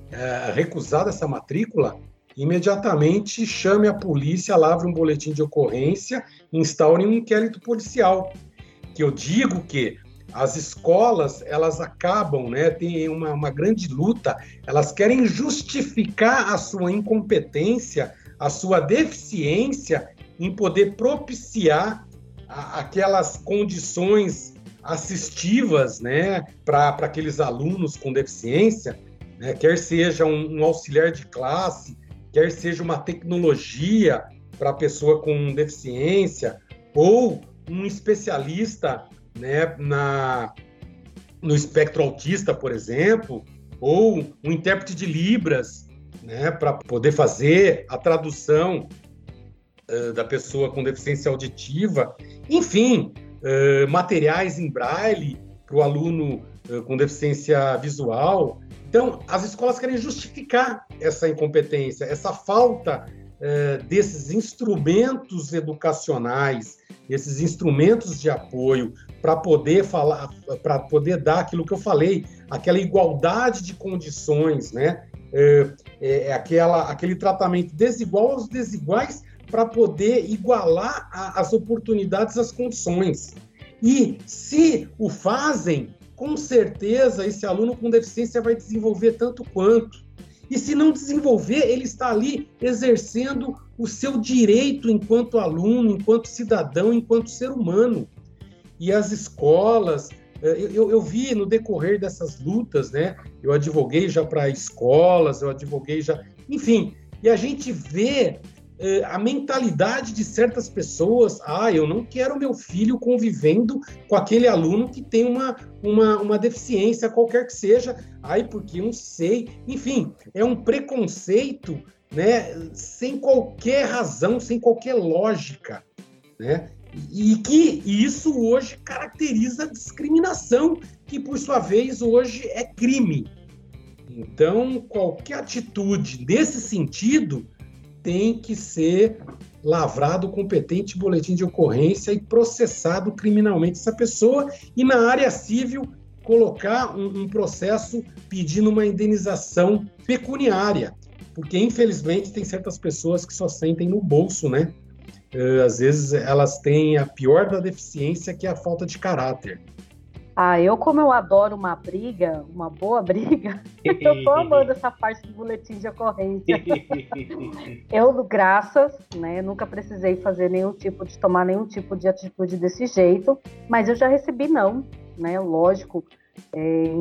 essa matrícula, imediatamente chame a polícia, lavre um boletim de ocorrência e instaure um inquérito policial. Que eu digo que as escolas, elas acabam, né, tem uma grande luta, elas querem justificar a sua incompetência, a sua deficiência em poder propiciar aquelas condições assistivas, né, para aqueles alunos com deficiência, né, quer seja um auxiliar de classe, quer seja uma tecnologia para a pessoa com deficiência, ou um especialista, né, no espectro autista, por exemplo, ou um intérprete de Libras, né, para poder fazer a tradução da pessoa com deficiência auditiva, enfim, materiais em braille para o aluno com deficiência visual. Então, as escolas querem justificar essa incompetência, essa falta desses instrumentos educacionais, esses instrumentos de apoio para poder falar, para poder dar aquilo que eu falei, aquela igualdade de condições, né? Aquele tratamento desigual aos desiguais para poder igualar as oportunidades, as condições. E se o fazem, com certeza esse aluno com deficiência vai desenvolver tanto quanto. E se não desenvolver, ele está ali exercendo o seu direito enquanto aluno, enquanto cidadão, enquanto ser humano. E as escolas, eu vi no decorrer dessas lutas, né? Eu advoguei já para escolas, eu advoguei já... Enfim, e a gente vê a mentalidade de certas pessoas. Eu não quero meu filho convivendo com aquele aluno que tem uma deficiência, qualquer que seja. Porque eu não sei. Enfim, é um preconceito né, sem qualquer razão, sem qualquer lógica, né? E que isso hoje caracteriza a discriminação, que por sua vez hoje é crime. Então, qualquer atitude nesse sentido tem que ser lavrado o competente boletim de ocorrência e processado criminalmente essa pessoa, e na área civil colocar um processo pedindo uma indenização pecuniária, porque infelizmente tem certas pessoas que só sentem no bolso, né? Às vezes elas têm a pior da deficiência, que é a falta de caráter. Como eu adoro uma briga, uma boa briga, eu tô amando essa parte do boletim de ocorrência. Eu, graças, né, nunca precisei tomar nenhum tipo de atitude desse jeito, mas eu já recebi não, né, lógico, em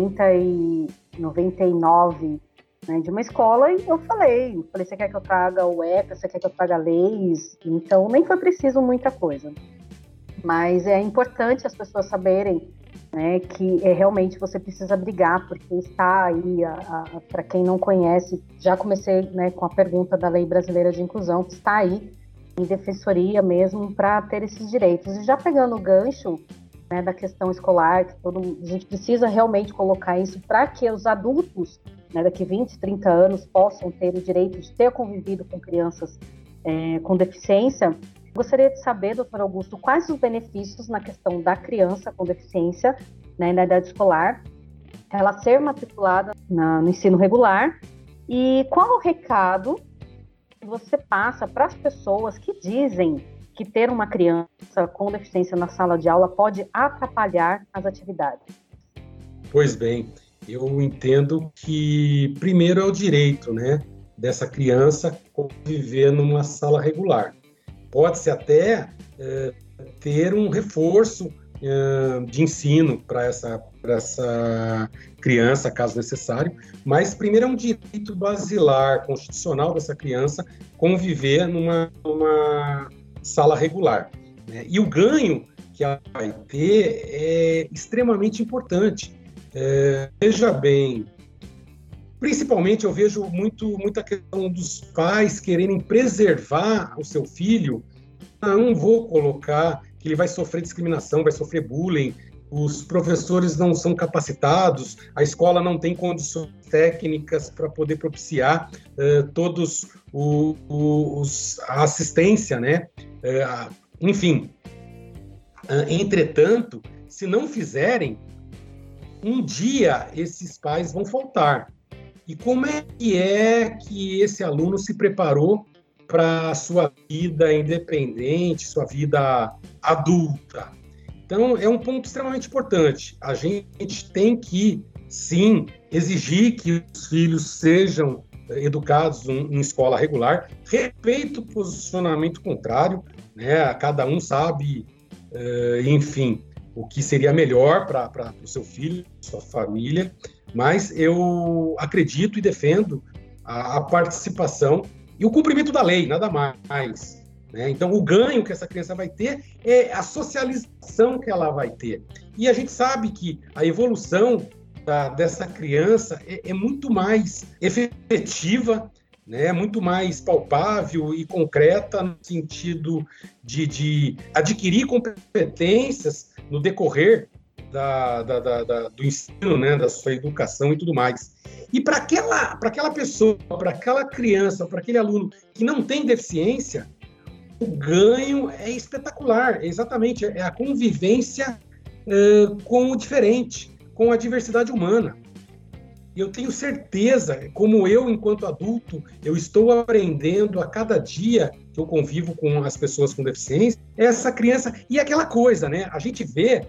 99, né, de uma escola, e eu falei, você quer que eu traga o ECA, você quer que eu traga leis? Então, nem foi preciso muita coisa. Mas é importante as pessoas saberem, né, que realmente você precisa brigar, porque está aí, para quem não conhece, já comecei, né, com a pergunta da Lei Brasileira de Inclusão, que está aí em defensoria mesmo para ter esses direitos. E já pegando o gancho, né, da questão escolar, que a gente precisa realmente colocar isso para que os adultos, né, daqui 20, 30 anos possam ter o direito de ter convivido com crianças com deficiência. Gostaria de saber, doutor Augusto, quais os benefícios na questão da criança com deficiência, né, na idade escolar, ela ser matriculada no ensino regular, e qual o recado que você passa para as pessoas que dizem que ter uma criança com deficiência na sala de aula pode atrapalhar as atividades? Pois bem, eu entendo que primeiro é o direito, né, dessa criança conviver numa sala regular. Pode-se até ter um reforço de ensino para essa criança, caso necessário, mas primeiro é um direito basilar, constitucional dessa criança conviver numa sala regular, né? E o ganho que ela vai ter é extremamente importante. Veja bem, principalmente eu vejo muita questão dos pais quererem preservar o seu filho. Não vou colocar que ele vai sofrer discriminação, vai sofrer bullying, os professores não são capacitados, a escola não tem condições técnicas para poder propiciar a assistência, né? Enfim, entretanto, se não fizerem, um dia esses pais vão faltar. E como é que esse aluno se preparou para a sua vida independente, sua vida adulta? Então, é um ponto extremamente importante. A gente tem que, sim, exigir que os filhos sejam educados em escola regular, respeito o posicionamento contrário, né? Cada um sabe, enfim, o que seria melhor para o seu filho, sua família, mas eu acredito e defendo a participação e o cumprimento da lei, nada mais, né? Então, o ganho que essa criança vai ter é a socialização que ela vai ter. E a gente sabe que a evolução dessa criança é muito mais efetiva, né? Muito mais palpável e concreta no sentido de adquirir competências no decorrer do ensino, né, da sua educação e tudo mais. E para aquela pessoa, para aquela criança, para aquele aluno que não tem deficiência, o ganho é espetacular, exatamente, é a convivência com o diferente, com a diversidade humana. E eu tenho certeza, como eu, enquanto adulto, eu estou aprendendo a cada dia que eu convivo com as pessoas com deficiência, essa criança, e aquela coisa, né, a gente vê,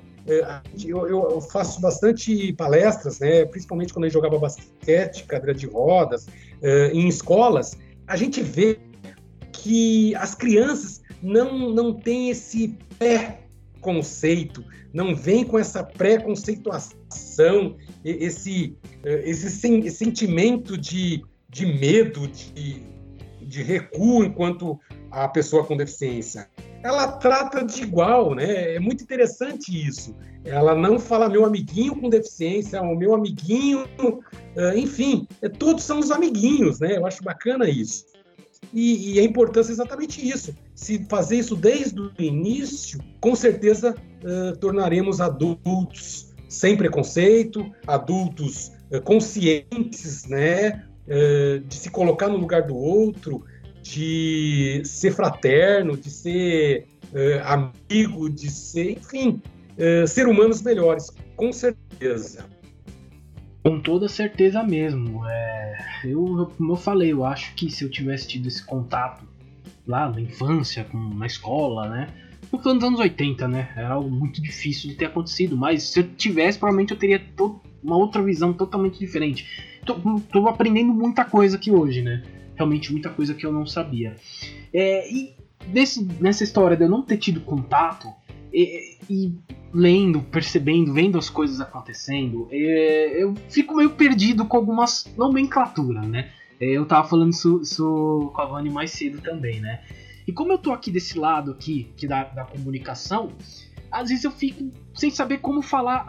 eu faço bastante palestras, né, principalmente quando eu jogava basquete, cadeira de rodas, em escolas, a gente vê que as crianças não têm esse pré-conceito, não vêm com essa pré-conceituação, esse sentimento de medo, de recuo enquanto a pessoa com deficiência. ela trata de igual, né? É muito interessante isso. Ela não fala meu amiguinho com deficiência, o meu amiguinho, enfim, todos são os amiguinhos, né? Eu acho bacana isso. E a importância é exatamente isso. Se fazer isso desde o início, com certeza tornaremos adultos sem preconceito, adultos conscientes, né? De se colocar no lugar do outro, de ser fraterno, de ser amigo, de ser, enfim, ser humanos melhores, com certeza. Com toda certeza mesmo. Como eu falei, eu acho que se eu tivesse tido esse contato lá na infância, na escola, né? Não foi nos anos 80, né? Era algo muito difícil de ter acontecido, mas se eu tivesse, provavelmente eu teria uma outra visão totalmente diferente. Tô aprendendo muita coisa aqui hoje, né? Realmente muita coisa que eu não sabia. E nessa história de eu não ter tido contato e lendo, percebendo, vendo as coisas acontecendo, eu fico meio perdido com algumas nomenclaturas, né? Eu tava falando isso com a Vani mais cedo também, né? E como eu tô aqui desse lado aqui, que da comunicação, às vezes eu fico sem saber como falar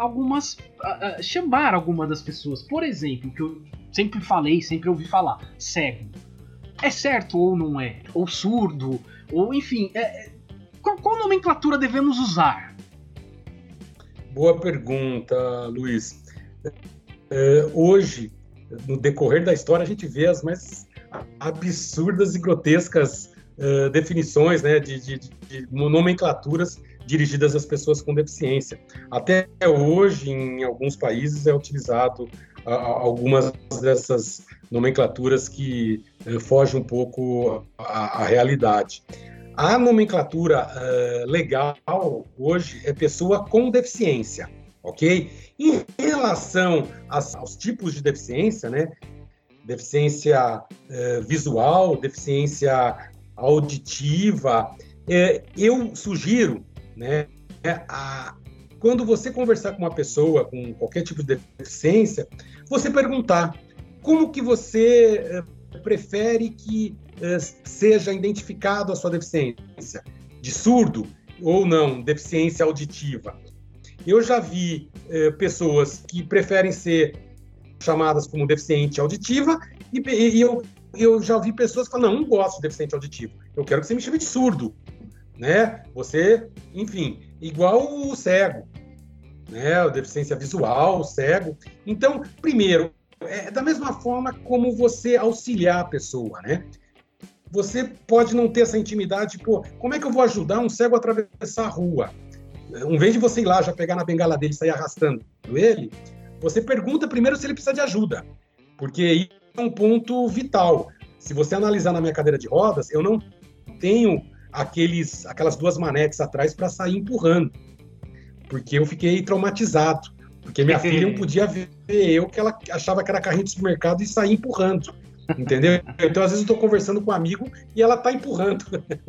chamar algumas das pessoas. Por exemplo, que eu sempre falei, sempre ouvi falar, cego. É certo ou não é? Ou surdo? Ou enfim, qual nomenclatura devemos usar? Boa pergunta, Luiz. Hoje, no decorrer da história, a gente vê as mais absurdas e grotescas definições, né, de nomenclaturas dirigidas às pessoas com deficiência. Até hoje, em alguns países, é utilizado algumas dessas nomenclaturas que fogem um pouco à realidade. A nomenclatura legal hoje é pessoa com deficiência, ok? Em relação aos tipos de deficiência, né? Deficiência visual, deficiência auditiva, eu sugiro, né? Quando você conversar com uma pessoa com qualquer tipo de deficiência, você perguntar como que você prefere que seja identificado a sua deficiência, de surdo ou não, deficiência auditiva. Eu já vi pessoas que preferem ser chamadas como deficiente auditiva e eu já vi pessoas que falam, não gosto de deficiente auditivo, eu quero que você me chame de surdo, né? Você, enfim, igual o cego, né? A deficiência visual, o cego. Então, primeiro, da mesma forma como você auxiliar a pessoa, né? Você pode não ter essa intimidade, como é que eu vou ajudar um cego a atravessar a rua? Em vez de você ir lá, já pegar na bengala dele e sair arrastando ele, você pergunta primeiro se ele precisa de ajuda, porque isso é um ponto vital. Se você analisar na minha cadeira de rodas, eu não tenho aquelas duas manetes atrás para sair empurrando, porque eu fiquei traumatizado, porque minha filha não podia ver que ela achava que era carrinho de supermercado e sair empurrando. Entendeu? Então, às vezes, eu estou conversando com um amigo e ela está empurrando.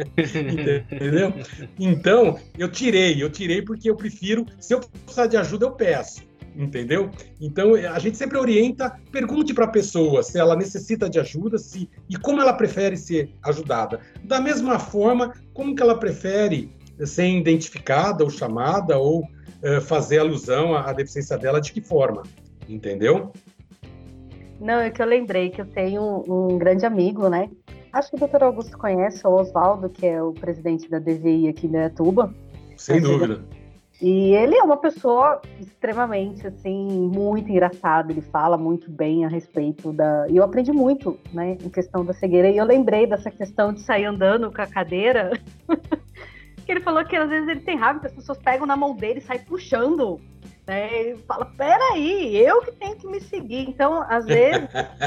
Entendeu? Então, eu tirei porque eu prefiro, se eu precisar de ajuda, eu peço. Entendeu? Então, a gente sempre orienta, pergunte para a pessoa se ela necessita de ajuda e como ela prefere ser ajudada. Da mesma forma, como que ela prefere ser identificada ou chamada ou fazer alusão à deficiência dela, de que forma? Entendeu? Não, é que eu lembrei que eu tenho um grande amigo, né? Acho que o Dr. Augusto conhece, o Oswaldo, que é o presidente da DVI aqui em Indaiatuba. Sem dúvida. E ele é uma pessoa extremamente, assim, muito engraçada. Ele fala muito bem a respeito E eu aprendi muito, né, em questão da cegueira. E eu lembrei dessa questão de sair andando com a cadeira. Que ele falou que às vezes ele tem raiva, que as pessoas pegam na mão dele e saem puxando. Né, e fala, peraí, eu que tenho que me seguir. Então, às vezes,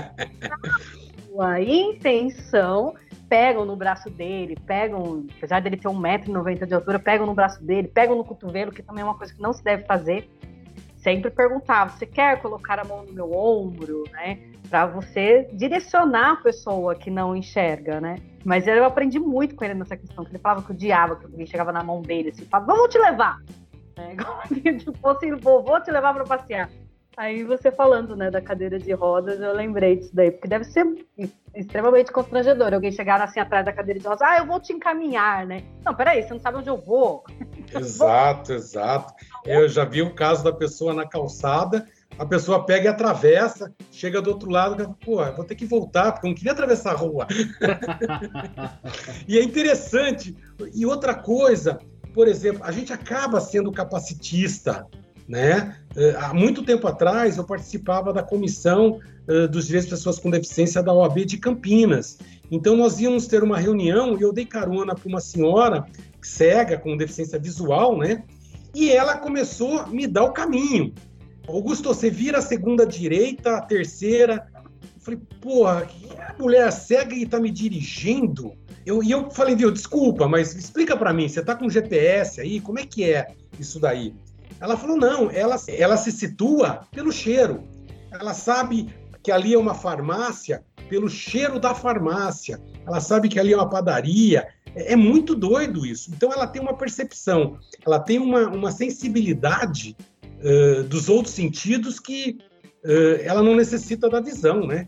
a intenção, pegam no braço dele, apesar dele ter 1,90 m de altura, pegam no braço dele, pegam no cotovelo, que também é uma coisa que não se deve fazer. Sempre perguntava, você quer colocar a mão no meu ombro, né? Para você direcionar a pessoa que não enxerga, né? Mas eu aprendi muito com ele nessa questão, que ele falava que odiava, que alguém chegava na mão dele assim, falava, vamos te levar. Como se fosse, vou te levar para passear. Aí você falando, né, da cadeira de rodas, eu lembrei disso daí, porque deve ser extremamente constrangedor alguém chegar assim atrás da cadeira de rodas, eu vou te encaminhar, né? Não, peraí, você não sabe onde eu vou. Exato. Eu já vi o caso da pessoa na calçada, a pessoa pega e atravessa, chega do outro lado, pô, vou ter que voltar, porque eu não queria atravessar a rua. E é interessante. E outra coisa, por exemplo, a gente acaba sendo capacitista, né? Há muito tempo atrás, eu participava da comissão dos direitos de pessoas com deficiência da OAB de Campinas. Então, nós íamos ter uma reunião e eu dei carona para uma senhora cega, com deficiência visual, né? E ela começou a me dar o caminho. Augusto, você vira a segunda direita, a terceira. Eu falei, porra, a mulher cega e tá me dirigindo? E eu falei, viu, desculpa, mas explica para mim, você tá com GPS aí? Como é que é isso daí? Ela falou, não, ela se situa pelo cheiro. Ela sabe que ali é uma farmácia pelo cheiro da farmácia. Ela sabe que ali é uma padaria. É muito doido isso. Então, ela tem uma percepção, ela tem uma sensibilidade dos outros sentidos que ela não necessita da visão, né?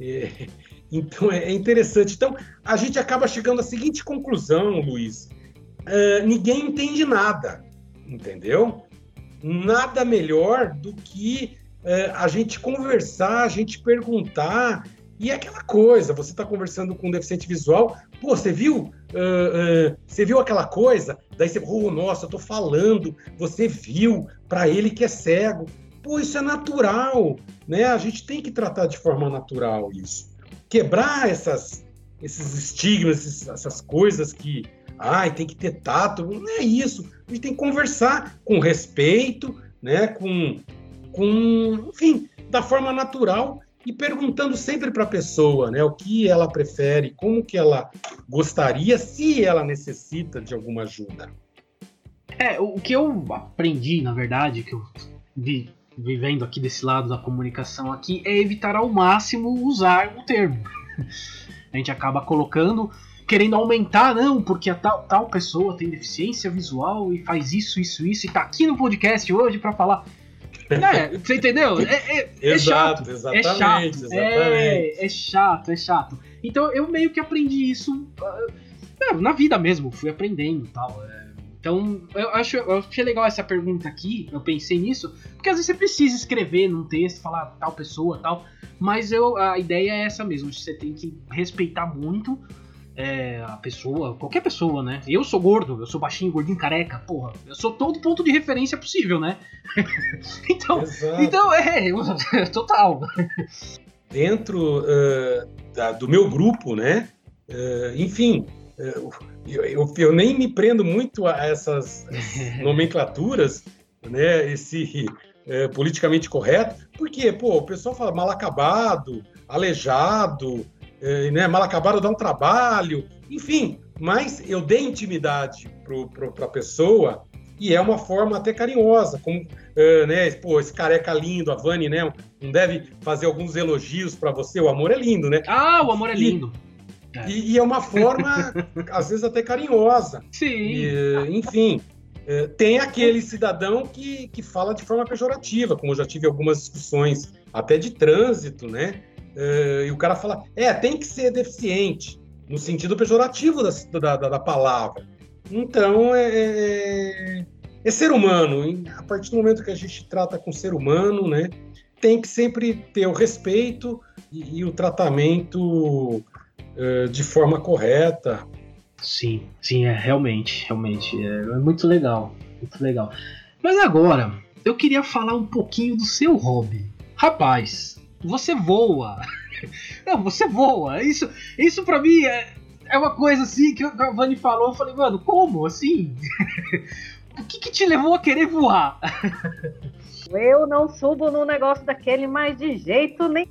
Então, é interessante. Então, a gente acaba chegando à seguinte conclusão, Luiz. Ninguém entende nada, entendeu? Nada melhor do que a gente conversar, a gente perguntar. E é aquela coisa, você está conversando com um deficiente visual, pô, você viu aquela coisa? Daí você, nossa, eu estou falando, você viu, para ele que é cego. Pô, isso é natural, né? A gente tem que tratar de forma natural isso. Quebrar esses estigmas, essas coisas que, tem que ter tato, não é isso. A gente tem que conversar com respeito, né? Enfim, da forma natural e perguntando sempre para a pessoa, né? O que ela prefere, como que ela gostaria, se ela necessita de alguma ajuda. O que eu aprendi, na verdade, que eu vi vivendo aqui desse lado da comunicação aqui, é evitar ao máximo usar o termo. A gente acaba colocando, querendo aumentar, não, porque a tal pessoa tem deficiência visual e faz isso, e tá aqui no podcast hoje para falar. Você entendeu? Exato, chato. Exatamente. É chato. Então eu meio que aprendi isso na vida mesmo, fui aprendendo e tal. Então eu achei legal essa pergunta aqui, eu pensei nisso, porque às vezes você precisa escrever num texto, falar tal pessoa tal, mas a ideia é essa mesmo, você tem que respeitar muito a pessoa, qualquer pessoa, né? Eu sou gordo, eu sou baixinho, gordinho, careca, porra, eu sou todo ponto de referência possível, né? então total. Dentro do meu grupo, né? Enfim, eu nem me prendo muito a essas nomenclaturas, né? Esse politicamente correto, porque, o pessoal fala mal acabado, aleijado, né? Mal acabado dá um trabalho, enfim, mas eu dei intimidade para a pessoa e é uma forma até carinhosa, como, né? Esse careca lindo, a Vani, né? Não deve fazer alguns elogios para você, o amor é lindo, né? O amor é lindo. E é uma forma, às vezes, até carinhosa. Sim. Enfim, tem aquele cidadão que fala de forma pejorativa, como eu já tive algumas discussões até de trânsito, né? E o cara fala, tem que ser deficiente, no sentido pejorativo da palavra. Então, é ser humano. A partir do momento que a gente trata com ser humano, né? Tem que sempre ter o respeito e o tratamento de forma correta. Sim, realmente, é muito legal, muito legal. Mas agora, eu queria falar um pouquinho do seu hobby. Rapaz, você voa. Não, você voa. Isso pra mim é uma coisa assim que a Vani falou, eu falei, mano, como assim? O que te levou a querer voar? Eu não subo num negócio daquele, mas de jeito nenhum.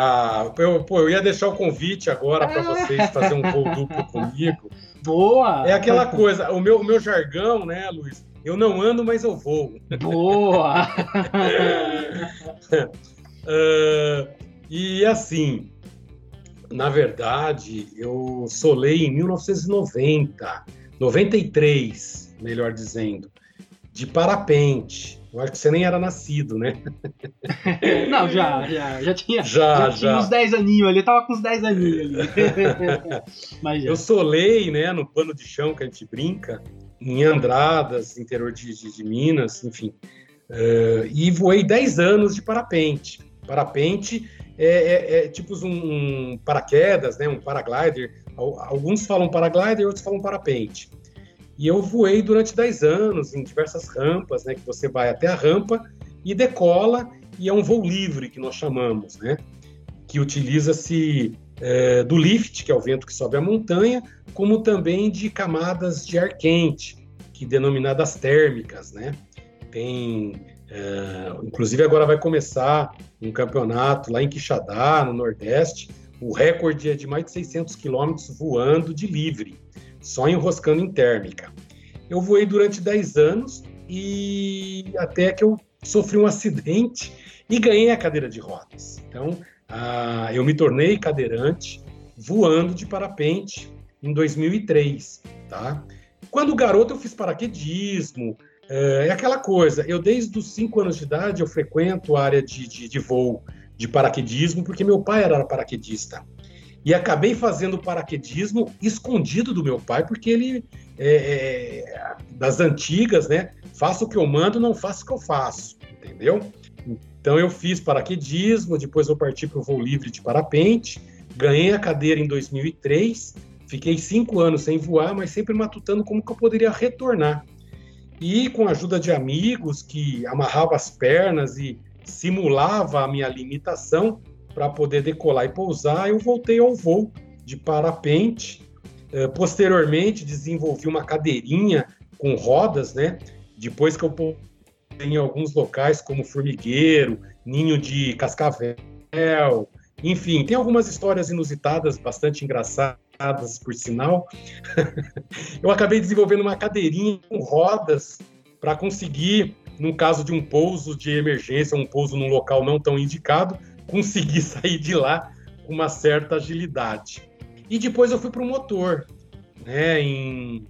Eu ia deixar o convite agora para vocês fazer um voo duplo comigo. Boa! É aquela coisa, o meu jargão, né, Luiz? Eu não ando, mas eu voo. Boa! E assim, na verdade, eu solei em 1993, melhor dizendo, de parapente. Eu acho que você nem era nascido, né? Não, já tinha uns 10 aninhos ali, eu tava com uns 10 aninhos ali. Mas eu solei, né, no pano de chão que a gente brinca, em Andradas, interior de Minas, enfim. E voei 10 anos de parapente. Parapente é tipo um paraquedas, né, um paraglider. Alguns falam paraglider, outros falam parapente. E eu voei durante 10 anos em diversas rampas, né, que você vai até a rampa e decola, e é um voo livre, que nós chamamos, né, que utiliza-se do lift, que é o vento que sobe a montanha, como também de camadas de ar quente, que denominadas térmicas, né. Inclusive agora vai começar um campeonato lá em Quixadá, no Nordeste. O recorde é de mais de 600 quilômetros voando de livre, só enroscando em térmica. Eu voei durante 10 anos e até que eu sofri um acidente e ganhei a cadeira de rodas. Então, eu me tornei cadeirante voando de parapente em 2003, tá? Quando garoto eu fiz paraquedismo, é aquela coisa, eu desde os 5 anos de idade eu frequento a área de voo de paraquedismo, porque meu pai era paraquedista. E acabei fazendo paraquedismo escondido do meu pai, porque ele das antigas, né? Faço o que eu mando, não faço o que eu faço, entendeu? Então eu fiz paraquedismo, depois eu parti para o voo livre de parapente, ganhei a cadeira em 2003, fiquei 5 anos sem voar, mas sempre matutando como que eu poderia retornar. E com a ajuda de amigos que amarravam as pernas e simulava a minha limitação para poder decolar e pousar, eu voltei ao voo de parapente. Posteriormente, desenvolvi uma cadeirinha com rodas, né? Depois que eu pousei em alguns locais, como Formigueiro, Ninho de Cascavel, enfim, tem algumas histórias inusitadas, bastante engraçadas, por sinal. Eu acabei desenvolvendo uma cadeirinha com rodas para conseguir, no caso de um pouso de emergência, um pouso num local não tão indicado, conseguir sair de lá com uma certa agilidade. E depois eu fui para o motor, né? Em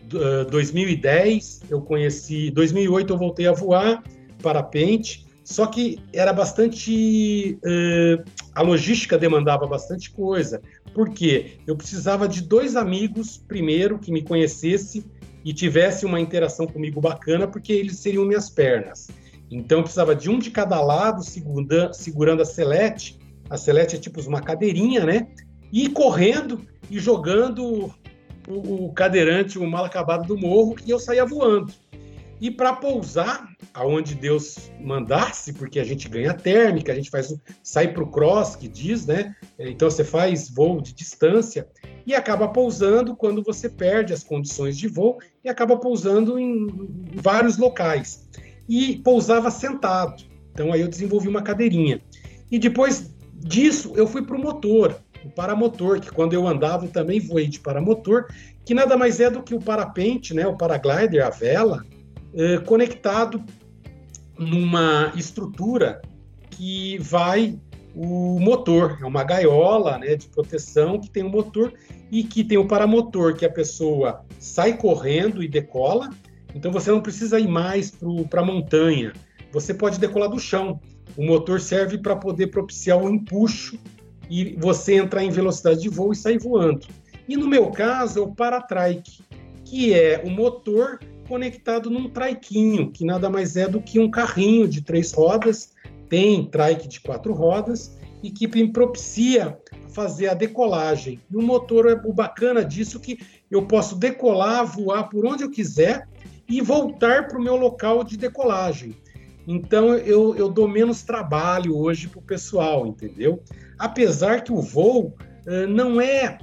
2010 eu conheci, 2008 eu voltei a voar parapente, só que era bastante, a logística demandava bastante coisa, porque eu precisava de 2 amigos primeiro que me conhecesse e tivesse uma interação comigo bacana, porque eles seriam minhas pernas. Então, eu precisava de um de cada lado, segurando a selete. A selete é tipo uma cadeirinha, né? E correndo e jogando o cadeirante, o mal acabado do morro, e eu saía voando. E para pousar, aonde Deus mandasse, porque a gente ganha térmica, a gente sai para o cross, que diz, né? Então, você faz voo de distância e acaba pousando quando você perde as condições de voo e acaba pousando em vários locais. E pousava sentado. Então, aí eu desenvolvi uma cadeirinha. E depois disso, eu fui para o motor, o paramotor, que quando eu andava eu também voei de paramotor, que nada mais é do que o parapente, né, o paraglider, a vela, conectado numa estrutura que vai o motor. É uma gaiola, né, de proteção que tem um motor e que tem o paramotor, que a pessoa sai correndo e decola. Então, você não precisa ir mais para a montanha. Você pode decolar do chão. O motor serve para poder propiciar o empuxo e você entrar em velocidade de voo e sair voando. E no meu caso, é o paratrike, que é o motor conectado num traiquinho, que nada mais é do que um carrinho de 3 rodas, tem trike de 4 rodas, e que me propicia fazer a decolagem. E o motor, o bacana disso, que eu posso decolar, voar por onde eu quiser, e voltar para o meu local de decolagem. Então, eu dou menos trabalho hoje para o pessoal, entendeu? Apesar que o voo não é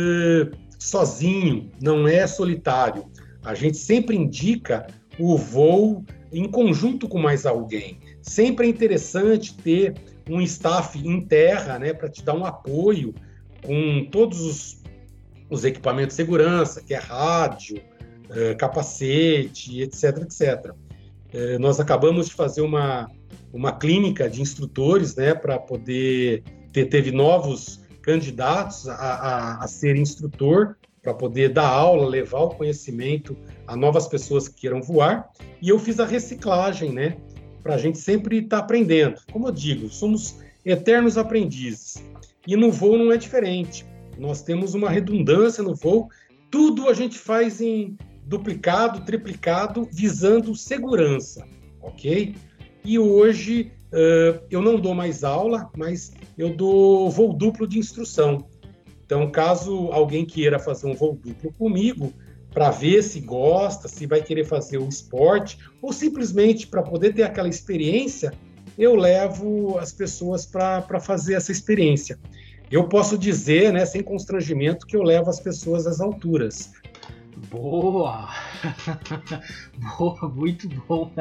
sozinho, não é solitário. A gente sempre indica o voo em conjunto com mais alguém. Sempre é interessante ter um staff em terra, né, para te dar um apoio com todos os equipamentos de segurança, que é rádio, capacete, etc, etc. Nós acabamos de fazer uma clínica de instrutores, né, para poder teve novos candidatos a ser instrutor, para poder dar aula, levar o conhecimento a novas pessoas que queiram voar, e eu fiz a reciclagem, né, para a gente sempre estar aprendendo. Como eu digo, somos eternos aprendizes. E no voo não é diferente. Nós temos uma redundância no voo, tudo a gente faz em duplicado, triplicado, visando segurança, ok? E hoje eu não dou mais aula, mas eu dou voo duplo de instrução. Então, caso alguém queira fazer um voo duplo comigo, para ver se gosta, se vai querer fazer o esporte, ou simplesmente para poder ter aquela experiência, eu levo as pessoas para fazer essa experiência. Eu posso dizer, né, sem constrangimento, que eu levo as pessoas às alturas. Boa! Boa, muito bom!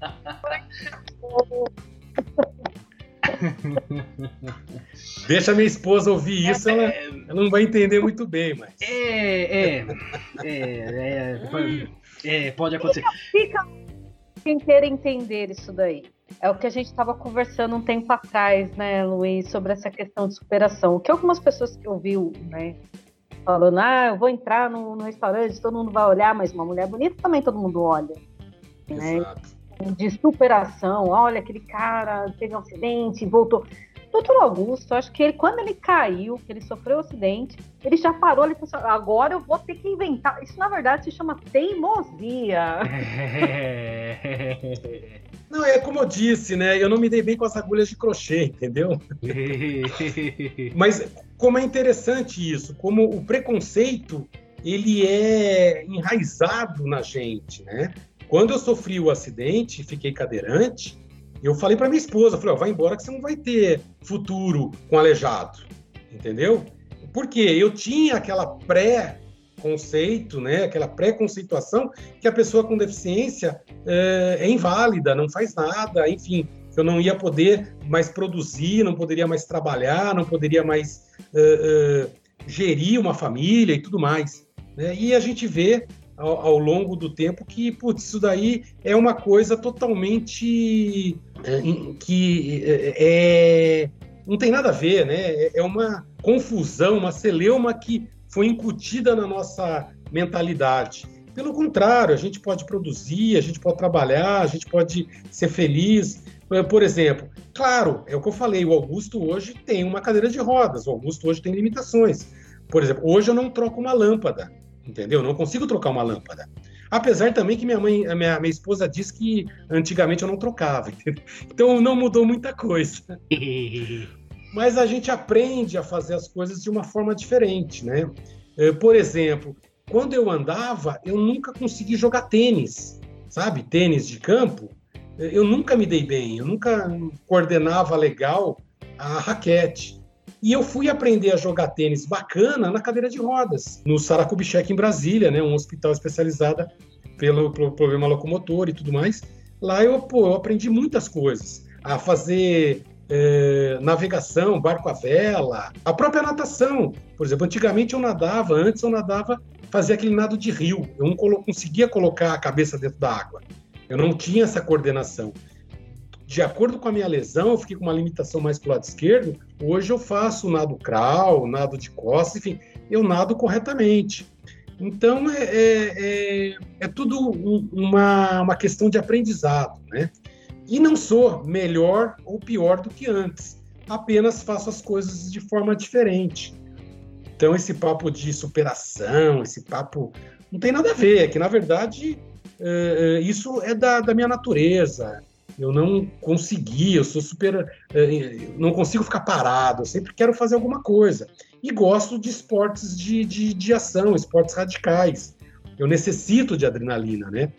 Deixa a minha esposa ouvir isso, ela não vai entender muito bem, mas... Pode acontecer. Fica quem queira entender isso daí. É o que a gente estava conversando um tempo atrás, né, Luiz, sobre essa questão de superação. O que algumas pessoas que ouviu, né, falando, eu vou entrar no restaurante, todo mundo vai olhar, mas uma mulher bonita também todo mundo olha. Né? Exato. De superação, olha, aquele cara teve um acidente, voltou. Doutor Augusto, acho que quando ele caiu, que ele sofreu um acidente, ele já parou, ele pensou, agora eu vou ter que inventar. Isso, na verdade, se chama teimosia. Não, é como eu disse, né? Eu não me dei bem com as agulhas de crochê, entendeu? Mas como é interessante isso, como o preconceito, ele é enraizado na gente, né? Quando eu sofri o acidente, fiquei cadeirante, eu falei para minha esposa, vai embora que você não vai ter futuro com aleijado, entendeu? Porque eu tinha aquela pré-conceito, né, aquela pré-conceituação que a pessoa com deficiência é inválida, não faz nada, enfim, eu não ia poder mais produzir, não poderia mais trabalhar, não poderia mais gerir uma família e tudo mais, né? E a gente vê ao longo do tempo que, putz, isso daí é uma coisa totalmente não tem nada a ver, né? É uma confusão, uma celeuma que foi incutida na nossa mentalidade. Pelo contrário, a gente pode produzir, a gente pode trabalhar, a gente pode ser feliz. Por exemplo, claro, é o que eu falei, o Augusto hoje tem uma cadeira de rodas, o Augusto hoje tem limitações. Por exemplo, hoje eu não troco uma lâmpada, entendeu? Não consigo trocar uma lâmpada. Apesar também que minha esposa disse que antigamente eu não trocava, entendeu? Então não mudou muita coisa. Mas a gente aprende a fazer as coisas de uma forma diferente, né? Por exemplo, quando eu andava, eu nunca consegui jogar tênis, sabe? Tênis de campo. Eu nunca me dei bem, eu nunca coordenava legal a raquete. E eu fui aprender a jogar tênis bacana na cadeira de rodas, no Saracubixec, em Brasília, né? Um hospital especializado pelo problema locomotor e tudo mais. Lá eu aprendi muitas coisas. A fazer navegação, barco à vela, a própria natação. Por exemplo, antigamente antes eu nadava, fazia aquele nado de rio. Eu não conseguia colocar a cabeça dentro da água. Eu não tinha essa coordenação. De acordo com a minha lesão, eu fiquei com uma limitação mais para o lado esquerdo. Hoje eu faço nado crawl, nado de costas, enfim, eu nado corretamente. Então, é tudo uma questão de aprendizado, né? E não sou melhor ou pior do que antes. Apenas faço as coisas de forma diferente. Então, esse papo de superação, esse papo não tem nada a ver. É que, na verdade, isso é da minha natureza. Eu não consegui, eu sou não consigo ficar parado, eu sempre quero fazer alguma coisa. E gosto de esportes de ação, esportes radicais. Eu necessito de adrenalina, né?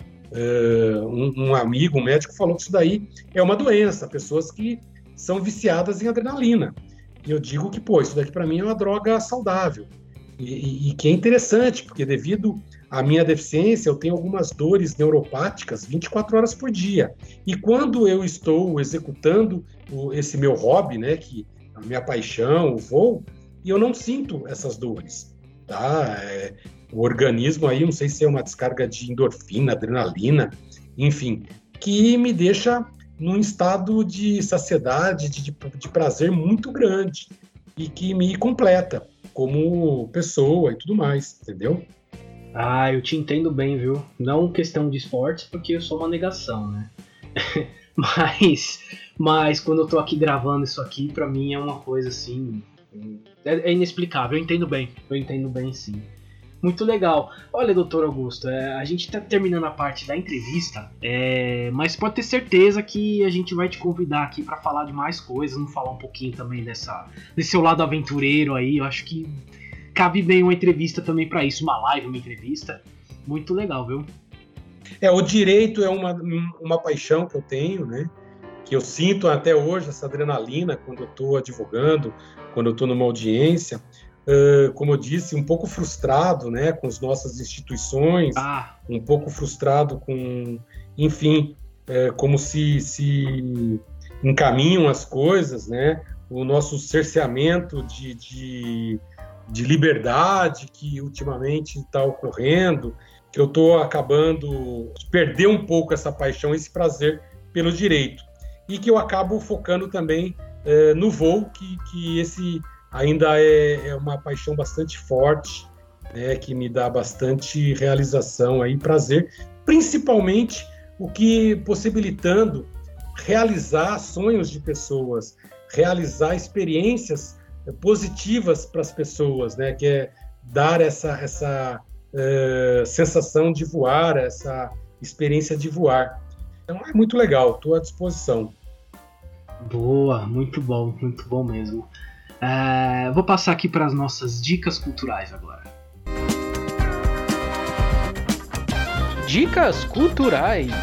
Um amigo, um médico, falou que isso daí é uma doença, pessoas que são viciadas em adrenalina. E eu digo que, isso daqui para mim é uma droga saudável. E que é interessante, porque devido à minha deficiência, eu tenho algumas dores neuropáticas 24 horas por dia. E quando eu estou executando esse meu hobby, né, que é a minha paixão, o voo, eu não sinto essas dores, tá? O organismo aí, não sei se é uma descarga de endorfina, adrenalina, enfim, que me deixa num estado de saciedade, de prazer muito grande e que me completa como pessoa e tudo mais, entendeu? Eu te entendo bem, viu? Não questão de esportes, porque eu sou uma negação, né? Mas quando eu tô aqui gravando isso aqui, pra mim é uma coisa assim. É inexplicável, eu entendo bem sim. Muito legal. Olha, doutor Augusto, a gente tá terminando a parte da entrevista, mas pode ter certeza que a gente vai te convidar aqui para falar de mais coisas, vamos falar um pouquinho também desse seu lado aventureiro aí. Eu acho que cabe bem uma entrevista também para isso, uma live, uma entrevista. Muito legal, viu? O direito é uma paixão que eu tenho, né? Que eu sinto até hoje, essa adrenalina, quando eu estou advogando, quando eu estou numa audiência. Como eu disse, um pouco frustrado, né, com as nossas instituições, um pouco frustrado com, enfim, como se encaminham as coisas, né, o nosso cerceamento de liberdade que ultimamente está ocorrendo, que eu estou acabando de perder um pouco essa paixão, esse prazer pelo direito, e que eu acabo focando também no voo, que esse ainda é uma paixão bastante forte, né, que me dá bastante realização e prazer, principalmente o que possibilitando realizar sonhos de pessoas, realizar experiências positivas para as pessoas, né, que é dar essa sensação de voar, essa experiência de voar. Então é muito legal, estou à disposição. Boa, muito bom mesmo. Vou passar aqui para as nossas dicas culturais agora. Dicas culturais.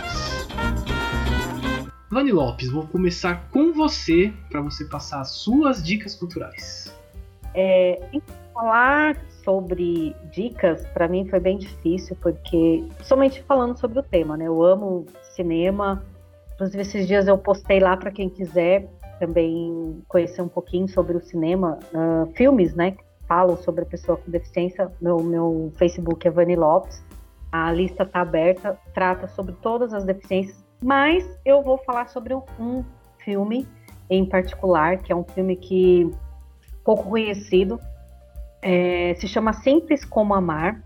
Vani Lopes, vou começar com você para você passar as suas dicas culturais. Falar sobre dicas para mim foi bem difícil, porque somente falando sobre o tema, né? Eu amo cinema. Inclusive esses dias eu postei lá para quem quiser também conhecer um pouquinho sobre o cinema, filmes, né, que falam sobre a pessoa com deficiência. Meu Facebook é Vani Lopes, a lista está aberta, trata sobre todas as deficiências, mas eu vou falar sobre um filme em particular, que é um filme que pouco conhecido, se chama Simples Como Amar.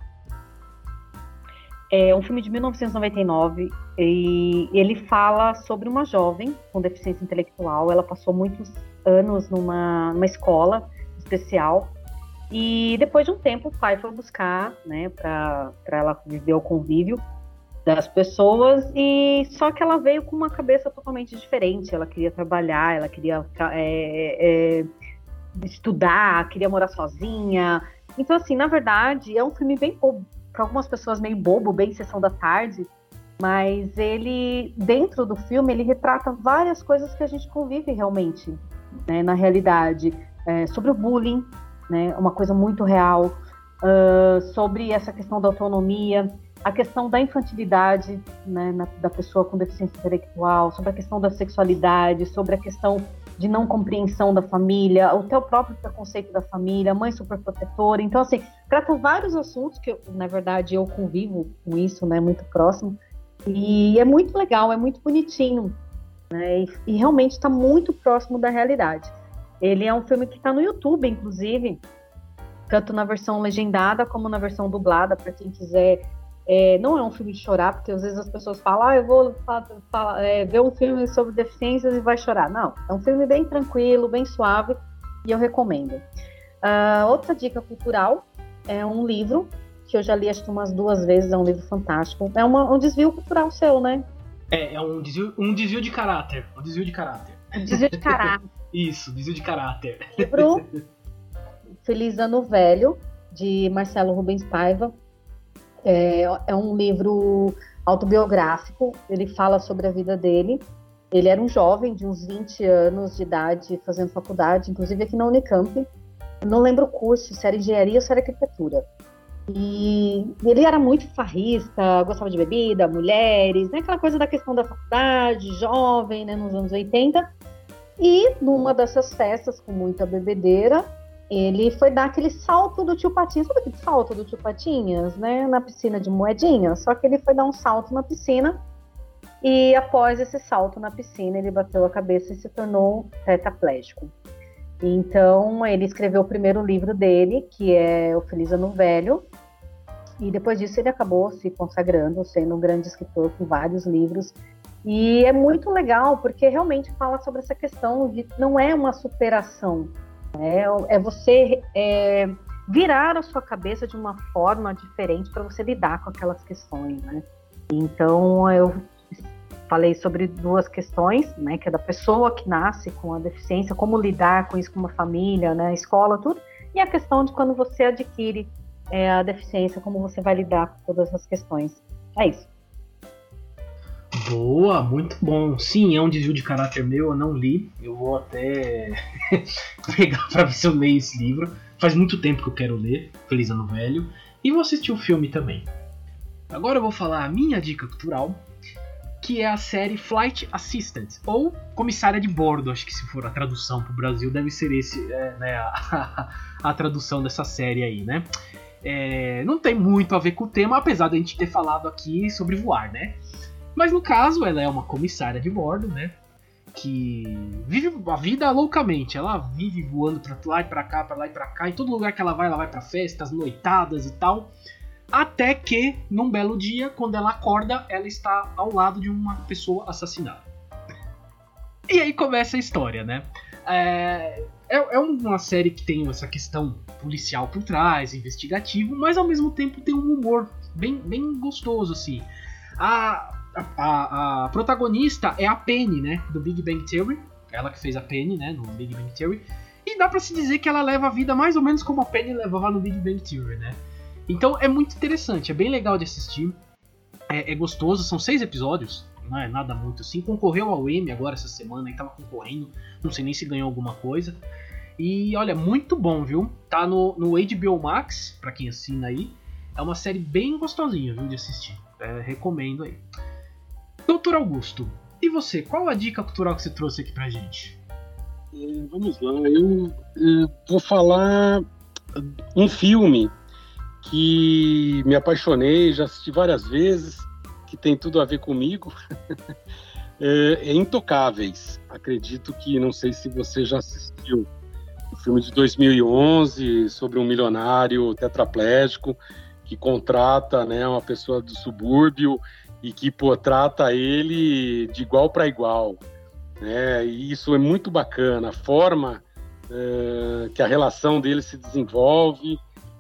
É um filme de 1999 e ele fala sobre uma jovem com deficiência intelectual. Ela passou muitos anos numa escola especial e depois de um tempo o pai foi buscar, né, para ela viver o convívio das pessoas, e só que ela veio com uma cabeça totalmente diferente. Ela queria trabalhar, ela queria estudar, queria morar sozinha. Então, assim, na verdade, é um filme bem bobo. Para algumas pessoas meio bobo, bem sessão da tarde, mas ele, dentro do filme, ele retrata várias coisas que a gente convive realmente, né, na realidade, sobre o bullying, né, uma coisa muito real, sobre essa questão da autonomia, a questão da infantilidade, né, da pessoa com deficiência intelectual, sobre a questão da sexualidade, sobre a questão de não compreensão da família, até o próprio preconceito da família, mãe superprotetora. Então, assim, trata vários assuntos que, na verdade, eu convivo com isso, né, muito próximo. E é muito legal, é muito bonitinho, né, e realmente está muito próximo da realidade. Ele é um filme que está no YouTube, inclusive, tanto na versão legendada como na versão dublada, para quem quiser. Não é um filme de chorar, porque às vezes as pessoas falam, eu vou ver um filme sobre deficiências e vai chorar. Não, é um filme bem tranquilo, bem suave, e eu recomendo. Outra dica cultural é um livro que eu já li acho que umas 2 vezes, é um livro fantástico. É um desvio cultural seu, né? É um desvio de caráter. Um desvio de caráter. Isso, desvio de caráter. Livro Feliz Ano Velho, de Marcelo Rubens Paiva. É um livro autobiográfico. Ele fala sobre a vida dele. Ele era um jovem de uns 20 anos de idade, fazendo faculdade, inclusive aqui na Unicamp. Eu não lembro o curso, se era engenharia ou se era arquitetura. E ele era muito farrista, gostava de bebida, mulheres, né? Aquela coisa da questão da faculdade, jovem, né? Nos anos 80. E numa dessas festas, com muita bebedeira, ele foi dar aquele salto do tio Patinhas. Sabe aquele salto do tio Patinhas, né? Na piscina de moedinha. Só que ele foi dar um salto na piscina e após esse salto na piscina, ele bateu a cabeça e se tornou tetraplégico. Então, ele escreveu o primeiro livro dele, que é O Feliz Ano Velho. E depois disso, ele acabou se consagrando, sendo um grande escritor com vários livros. E é muito legal, porque realmente fala sobre essa questão de não é uma superação, é você virar a sua cabeça de uma forma diferente para você lidar com aquelas questões, né? Então, eu falei sobre 2 questões, né? Que é da pessoa que nasce com a deficiência, como lidar com isso com uma família, né? Escola, tudo. E a questão de quando você adquire a deficiência, como você vai lidar com todas essas questões. É isso. Boa, muito bom. Sim, é um desvio de caráter meu, eu não li. Eu vou até pegar pra ver se eu leio esse livro. Faz muito tempo que eu quero ler, Feliz Ano Velho. E vou assistir o filme também. Agora eu vou falar a minha dica cultural, que é a série Flight Assistant, ou Comissária de Bordo. Acho que se for a tradução pro Brasil, deve ser esse, né, a tradução dessa série aí, né? Não tem muito a ver com o tema, apesar de a gente ter falado aqui sobre voar, né? Mas no caso, ela é uma comissária de bordo, né? Que vive a vida loucamente. Ela vive voando pra lá e pra cá, pra lá e pra cá. Em todo lugar que ela vai pra festas, noitadas e tal. Até que, num belo dia, quando ela acorda, ela está ao lado de uma pessoa assassinada. E aí começa a história, né? É uma série que tem essa questão policial por trás, investigativo, mas ao mesmo tempo tem um humor bem gostoso, assim. A protagonista é a Penny, né, do Big Bang Theory. Ela que fez a Penny, né, no Big Bang Theory. E dá pra se dizer que ela leva a vida mais ou menos como a Penny levava no Big Bang Theory, né. Então é muito interessante, é bem legal de assistir. É gostoso, são 6 episódios, não é nada muito assim. Concorreu ao Emmy agora essa semana, e tava concorrendo, não sei nem se ganhou alguma coisa. E olha, muito bom, viu? Tá no HBO Max, pra quem assina aí. É uma série bem gostosinha, viu, de assistir. Recomendo aí. Doutor Augusto, e você? Qual a dica cultural que você trouxe aqui pra gente? Vamos lá, eu vou falar um filme que me apaixonei, já assisti várias vezes, que tem tudo a ver comigo. É Intocáveis. Acredito que, não sei se você já assistiu, o filme de 2011 sobre um milionário tetraplégico que contrata, né, uma pessoa do subúrbio e que trata ele de igual para igual, né? E isso é muito bacana, a forma que a relação dele se desenvolve,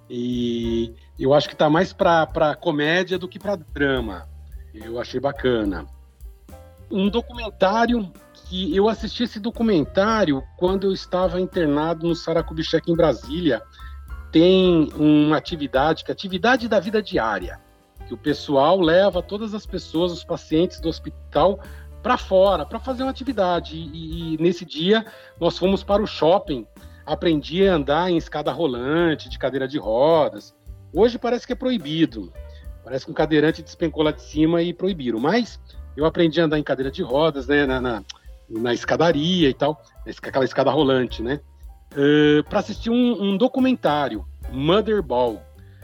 e eu acho que está mais para comédia do que para drama. Eu achei bacana. Um documentário que eu assisti esse documentário quando eu estava internado no Sara Kubitschek em Brasília. Tem uma atividade, que é a atividade da vida diária, que o pessoal leva todas as pessoas, os pacientes do hospital, para fora, para fazer uma atividade. E nesse dia nós fomos para o shopping, aprendi a andar em escada rolante, de cadeira de rodas. Hoje parece que é proibido, parece que um cadeirante despencou lá de cima e proibiram, mas eu aprendi a andar em cadeira de rodas, né, na escadaria e tal, aquela escada rolante, né? Para assistir um documentário, Motherball,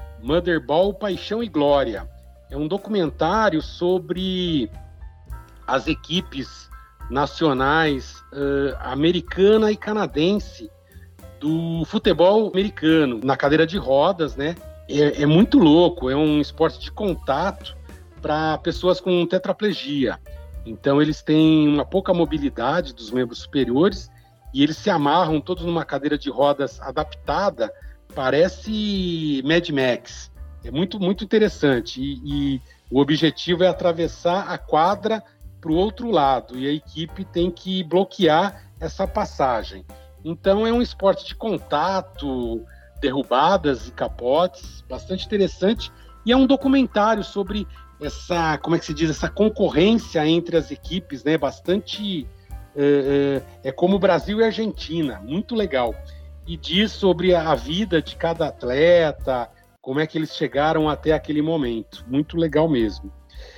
Paixão e Glória. É um documentário sobre as equipes nacionais americana e canadense do futebol americano, na cadeira de rodas, né? É muito louco, é um esporte de contato para pessoas com tetraplegia. Então eles têm uma pouca mobilidade dos membros superiores e eles se amarram todos numa cadeira de rodas adaptada, parece Mad Max. É muito, muito interessante. E o objetivo é atravessar a quadra para o outro lado, e a equipe tem que bloquear essa passagem. Então é um esporte de contato, derrubadas e capotes, bastante interessante, e é um documentário sobre essa, como é que se diz, essa concorrência entre as equipes, né? Bastante é como Brasil e Argentina, muito legal. E diz sobre a vida de cada atleta, como é que eles chegaram até aquele momento. Muito legal mesmo.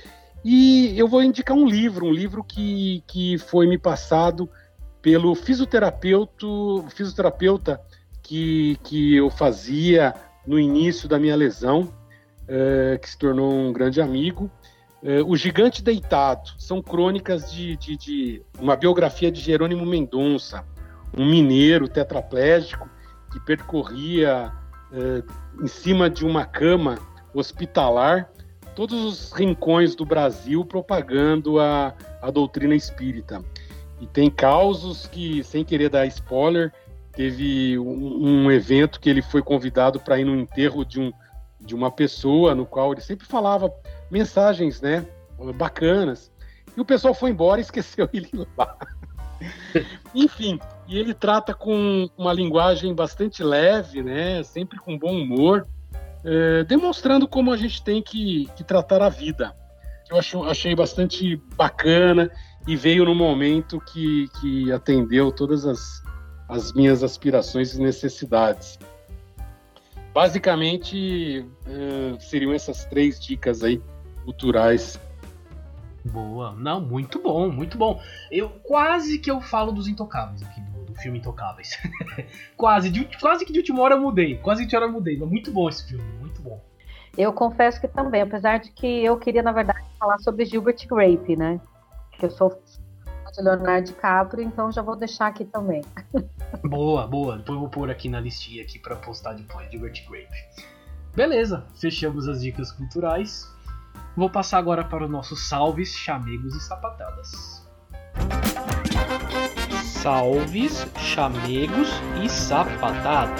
E eu vou indicar um livro que foi me passado pelo fisioterapeuta que eu fazia no início da minha lesão, que se tornou um grande amigo. O Gigante Deitado, são crônicas de uma biografia de Jerônimo Mendonça, um mineiro tetraplégico que percorria em cima de uma cama hospitalar todos os rincões do Brasil, propagando a a doutrina espírita. E tem causos que, sem querer dar spoiler, teve um evento que ele foi convidado para ir no enterro de uma pessoa, no qual ele sempre falava mensagens, né, bacanas. E o pessoal foi embora e esqueceu ele lá. Enfim, e ele trata com uma linguagem bastante leve, né, sempre com bom humor, demonstrando como a gente tem que tratar a vida. Eu achei bastante bacana e veio no momento que atendeu todas as minhas aspirações e necessidades. Basicamente, seriam essas 3 dicas aí culturais. Boa, não, muito bom, muito bom. Quase que eu falo dos Intocáveis aqui, do filme Intocáveis. quase que de última hora eu mudei, mas muito bom esse filme, muito bom. Eu confesso que também, apesar de que eu queria, na verdade, falar sobre Gilbert Grape, né? Que eu sou fã de Leonardo DiCaprio, então já vou deixar aqui também. Boa. Depois eu vou pôr aqui na listinha aqui pra postar depois, Gilbert Grape. Beleza, fechamos as dicas culturais. Vou passar agora para os nossos salves, chamegos e sapatadas. Salves, chamegos e sapatadas.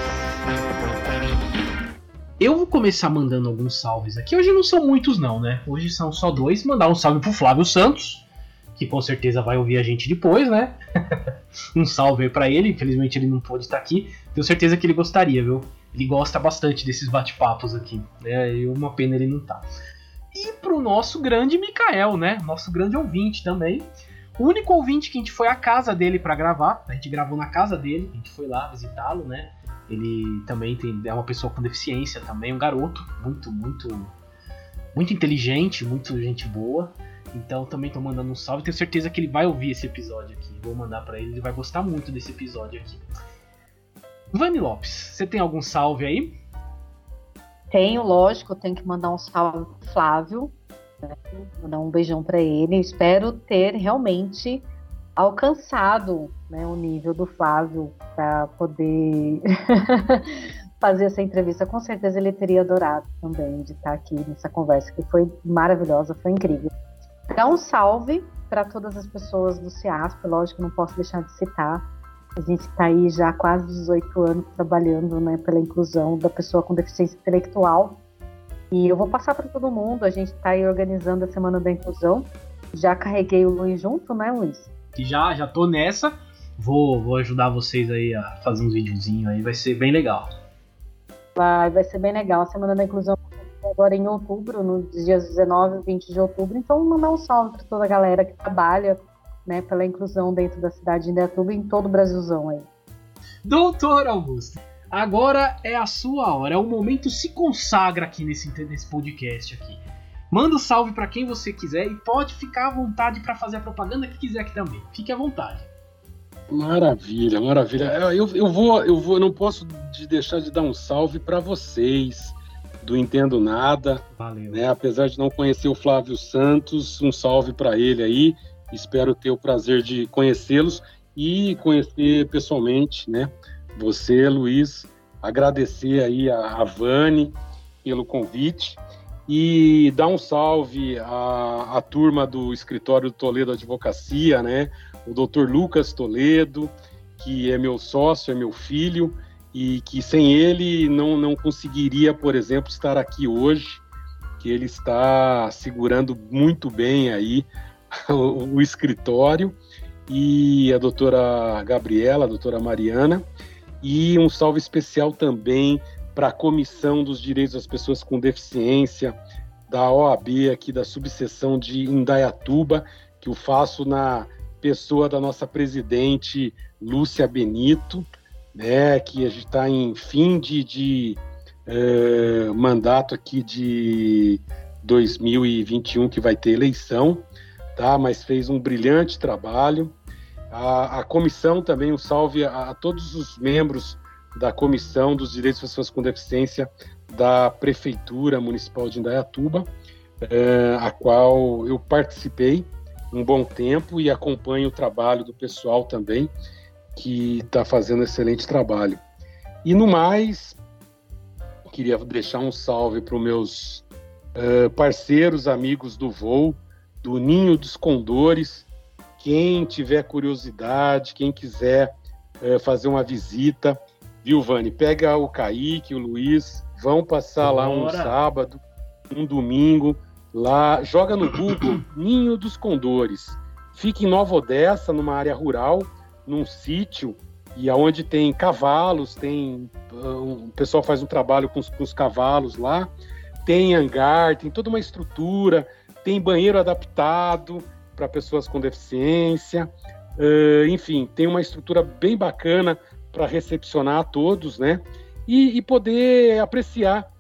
Eu vou começar mandando alguns salves aqui. Hoje não são muitos não, né? Hoje são só 2. Mandar um salve pro Flávio Santos, que com certeza vai ouvir a gente depois, né? Um salve aí pra ele. Infelizmente ele não pôde estar aqui. Tenho certeza que ele gostaria, viu? Ele gosta bastante desses bate-papos aqui, né? E uma pena ele não tá. E pro nosso grande Mikael, né? Nosso grande ouvinte também. O único ouvinte que a gente foi à casa dele pra gravar. A gente gravou na casa dele. A gente foi lá visitá-lo, né? Ele também é uma pessoa com deficiência também. Um garoto muito inteligente, muito gente boa. Então também tô mandando um salve. Tenho certeza que ele vai ouvir esse episódio aqui. Vou mandar pra ele. Ele vai gostar muito desse episódio aqui. Vani Lopes, você tem algum salve aí? Tenho, lógico, eu tenho que mandar um salve pro Flávio, né? Mandar um beijão para ele. Eu espero ter realmente alcançado, né, o nível do Flávio para poder fazer essa entrevista. Com certeza ele teria adorado também de estar aqui nessa conversa, que foi maravilhosa, foi incrível. Dá um salve para todas as pessoas do CEASP, lógico, não posso deixar de citar. A gente está aí já há quase 18 anos trabalhando, né, pela inclusão da pessoa com deficiência intelectual. E eu vou passar para todo mundo, a gente está aí organizando a Semana da Inclusão. Já carreguei o Luiz junto, né, Luiz? Que já tô nessa. Vou ajudar vocês aí a fazer uns videozinhos aí, vai ser bem legal. Vai ser bem legal. A Semana da Inclusão agora em outubro, nos dias 19 e 20 de outubro. Então, mandar um salve para toda a galera que trabalha, né, pela inclusão dentro da cidade de Indaiatuba e em todo o Brasilzão aí. Doutor Augusto, agora é a sua hora, é o momento se consagra aqui nesse podcast aqui. Manda um salve para quem você quiser e pode ficar à vontade para fazer a propaganda que quiser aqui também. Fique à vontade. Maravilha. Eu não posso deixar de dar um salve para vocês do Entendo Nada. Valeu. Né? Apesar de não conhecer o Flávio Santos, um salve para ele aí. Espero ter o prazer de conhecê-los e conhecer pessoalmente, né? Você, Luiz, agradecer aí a Vani pelo convite e dar um salve à turma do escritório do Toledo Advocacia, né? O Dr. Lucas Toledo, que é meu sócio, é meu filho, e que sem ele não conseguiria, por exemplo, estar aqui hoje, que ele está segurando muito bem aí o escritório, e a doutora Gabriela, a doutora Mariana, e um salve especial também para a Comissão dos Direitos das Pessoas com Deficiência da OAB aqui da subseção de Indaiatuba, que eu faço na pessoa da nossa presidente Lúcia Benito, né, que a gente está em fim de mandato aqui de 2021, que vai ter eleição, tá? Mas fez um brilhante trabalho. A comissão também, um salve a todos os membros da Comissão dos Direitos das Pessoas com Deficiência da Prefeitura Municipal de Indaiatuba, a qual eu participei um bom tempo e acompanho o trabalho do pessoal também, que está fazendo excelente trabalho. E no mais, queria deixar um salve para os meus parceiros, amigos do do Ninho dos Condores. Quem tiver curiosidade, quem quiser fazer uma visita, viu, Vani? Pega o Kaique, o Luiz, vão passar lá um sábado, um domingo, lá, joga no Google Ninho dos Condores. Fica em Nova Odessa, numa área rural, num sítio, e aonde tem cavalos, o pessoal faz um trabalho com os cavalos lá, tem hangar, tem toda uma estrutura, tem banheiro adaptado para pessoas com deficiência, enfim, tem uma estrutura bem bacana para recepcionar a todos, né? E poder apreciar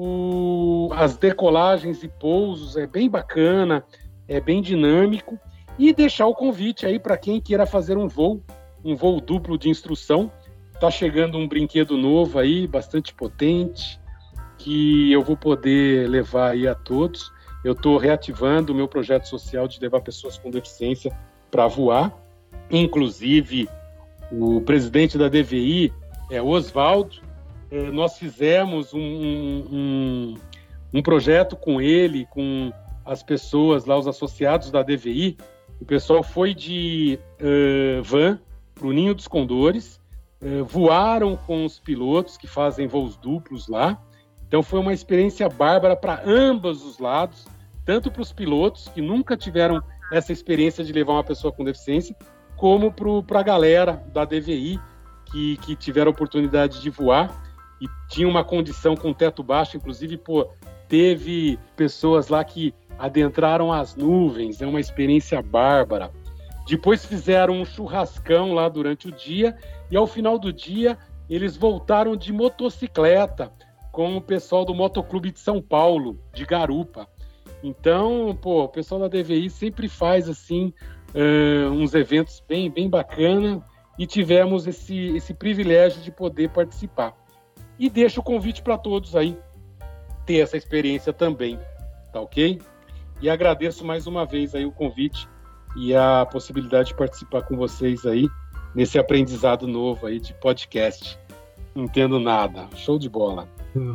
as decolagens e pousos, é bem bacana, é bem dinâmico, e deixar o convite aí para quem queira fazer um voo duplo de instrução. Tá chegando um brinquedo novo aí, bastante potente, que eu vou poder levar aí a todos. Eu estou reativando o meu projeto social de levar pessoas com deficiência para voar. Inclusive, o presidente da DVI é Oswaldo. Nós fizemos um projeto com ele, com as pessoas lá, os associados da DVI. O pessoal foi de van para o Ninho dos Condores, voaram com os pilotos que fazem voos duplos lá. Então foi uma experiência bárbara para ambos os lados, tanto para os pilotos, que nunca tiveram essa experiência de levar uma pessoa com deficiência, como para a galera da DVI, que tiveram a oportunidade de voar e tinha uma condição com teto baixo. Inclusive, teve pessoas lá que adentraram as nuvens, é uma experiência bárbara. Depois fizeram um churrascão lá durante o dia, e ao final do dia eles voltaram de motocicleta com o pessoal do Motoclube de São Paulo, de Garupa. Então, o pessoal da DVI sempre faz assim uns eventos bem, bem bacana, e tivemos esse privilégio de poder participar. E deixo o convite para todos aí ter essa experiência também, tá ok? E agradeço mais uma vez aí o convite e a possibilidade de participar com vocês aí nesse aprendizado novo aí de podcast. Não entendo nada. Show de bola.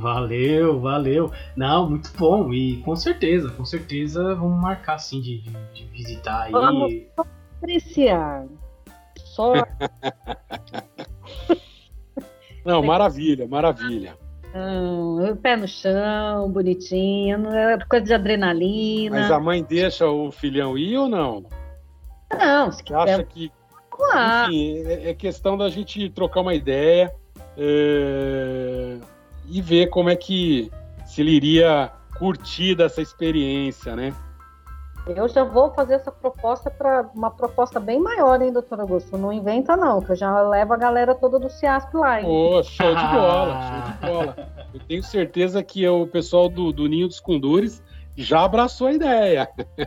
Valeu. Não, muito bom. E com certeza vamos marcar assim de visitar aí. Vamos apreciar. Só. Não, maravilha. Pé no chão, bonitinho, não é coisa de adrenalina. Mas a mãe deixa o filhão ir ou não? Não, se quiser. Acha que... Enfim, é questão da gente trocar uma ideia e ver como é que se ele iria curtir dessa experiência, né? Eu já vou fazer essa proposta para uma proposta bem maior, hein, doutor Augusto? Não inventa não, que eu já levo a galera toda do CIASP lá, hein? Show de bola. Eu tenho certeza que o pessoal do Ninho dos Condores já abraçou a ideia.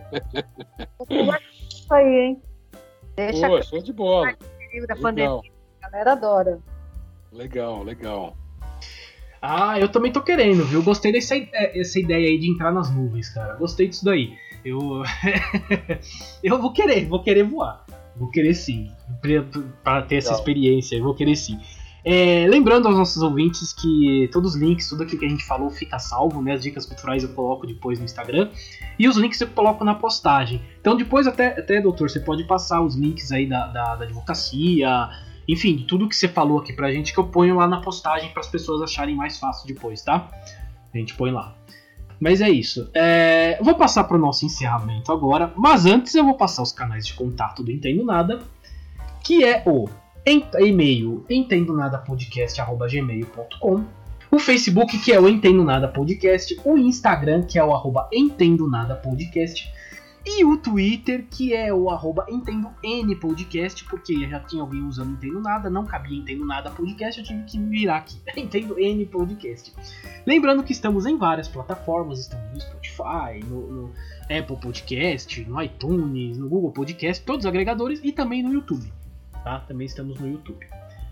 Isso aí, hein? Deixa show de bola. Da pandemia, a galera adora. Legal. Eu também tô querendo, viu? Gostei dessa ideia aí de entrar nas nuvens, cara. Gostei disso daí. Eu vou querer voar. Vou querer sim. Para ter essa experiência, eu vou querer sim. Lembrando aos nossos ouvintes que todos os links, tudo aquilo que a gente falou fica salvo, né? As dicas culturais eu coloco depois no Instagram. E os links eu coloco na postagem. Então depois até doutor, você pode passar os links aí da advocacia, enfim, tudo que você falou aqui pra gente, que eu ponho lá na postagem para as pessoas acharem mais fácil depois, tá? A gente põe lá. Mas é isso. Eu vou passar para o nosso encerramento agora, mas antes eu vou passar os canais de contato do Entendo Nada, que é o e-mail entendonadapodcast@gmail.com, o Facebook, que é o Entendo Nada Podcast, o Instagram, que é o @entendonadapodcast, e o Twitter, que é o @EntendoNPodcast, porque já tinha alguém usando Entendo Nada, não cabia Entendo Nada Podcast, eu tive que virar aqui, Entendo N Podcast. Lembrando que estamos em várias plataformas, estamos no Spotify, no Apple Podcast, no iTunes, no Google Podcast, todos os agregadores, e também no YouTube, tá? Também estamos no YouTube.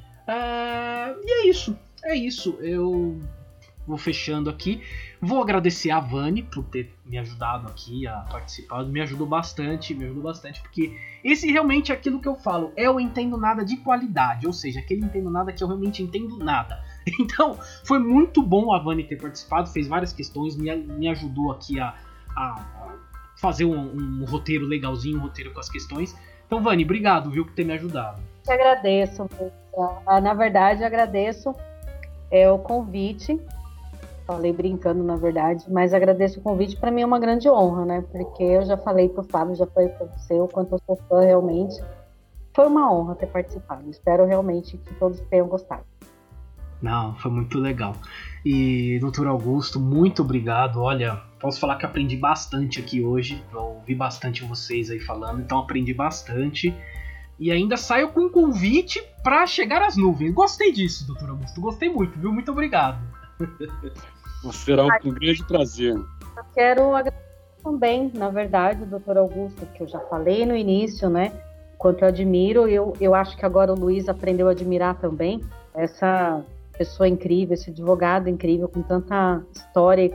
E é isso, eu vou fechando aqui. Vou agradecer a Vani por ter me ajudado aqui a participar. Me ajudou bastante, porque esse realmente é aquilo que eu falo, é o Entendo Nada de qualidade, ou seja, aquele Entendo Nada que eu realmente entendo nada. Então, foi muito bom a Vani ter participado, fez várias questões, me ajudou aqui a fazer um roteiro legalzinho, um roteiro com as questões. Então, Vani, obrigado, viu, por ter me ajudado. Eu agradeço. Na verdade, agradeço o convite. Falei brincando, na verdade, mas agradeço o convite. Para mim é uma grande honra, né? Porque eu já falei pro Fábio, já falei para você o quanto eu sou fã realmente. Foi uma honra ter participado. Espero realmente que todos tenham gostado. Não, foi muito legal. E, doutor Augusto, muito obrigado. Olha, posso falar que aprendi bastante aqui hoje. Eu ouvi bastante vocês aí falando, então aprendi bastante. E ainda saio com um convite para chegar às nuvens. Gostei disso, doutor Augusto. Gostei muito, viu? Muito obrigado. Será um grande prazer. Eu quero agradecer também, na verdade, o doutor Augusto, que eu já falei no início, né? Quanto eu admiro, eu acho que agora o Luiz aprendeu a admirar também essa pessoa incrível, esse advogado incrível, com tanta história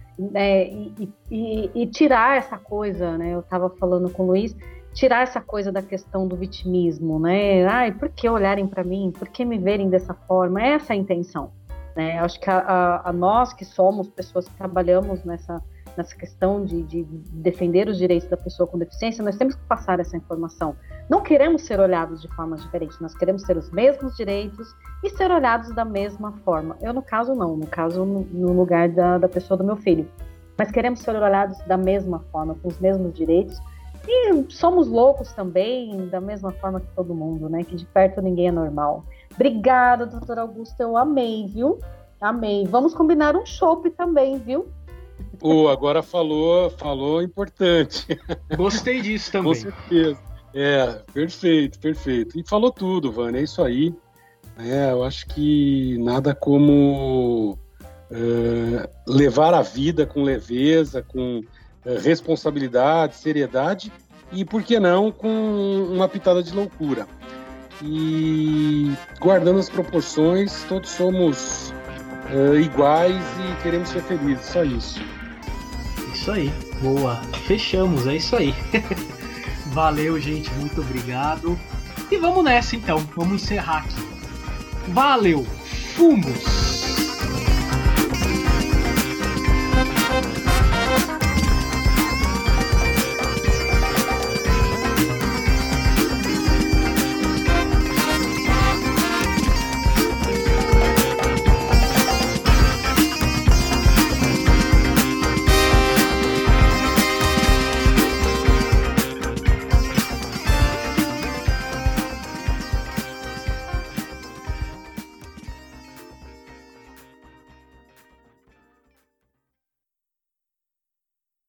e tirar essa coisa, né? Eu estava falando com o Luiz, tirar essa coisa da questão do vitimismo, né? Ai, por que olharem para mim? Por que me verem dessa forma? Essa é a intenção, né? Acho que a nós que somos pessoas que trabalhamos nessa questão de defender os direitos da pessoa com deficiência, nós temos que passar essa informação. Não queremos ser olhados de formas diferentes, nós queremos ter os mesmos direitos e ser olhados da mesma forma. Eu, no caso, não. No caso, no lugar da pessoa do meu filho. Mas queremos ser olhados da mesma forma, com os mesmos direitos. E somos loucos também, da mesma forma que todo mundo, né? Que de perto ninguém é normal. Obrigada, doutor Augusto. Eu amei, viu? Amei. Vamos combinar um chopp também, viu? Agora falou importante. Gostei disso também. Com certeza. Perfeito. E falou tudo, Vânia, é isso aí. Eu acho que nada como levar a vida com leveza, com responsabilidade, seriedade e, por que não, com uma pitada de loucura. E guardando as proporções, todos somos iguais e queremos ser felizes, só isso. Isso aí, boa. Fechamos, é isso aí. Valeu, gente, muito obrigado. E vamos nessa então, vamos encerrar aqui. Valeu, fumos!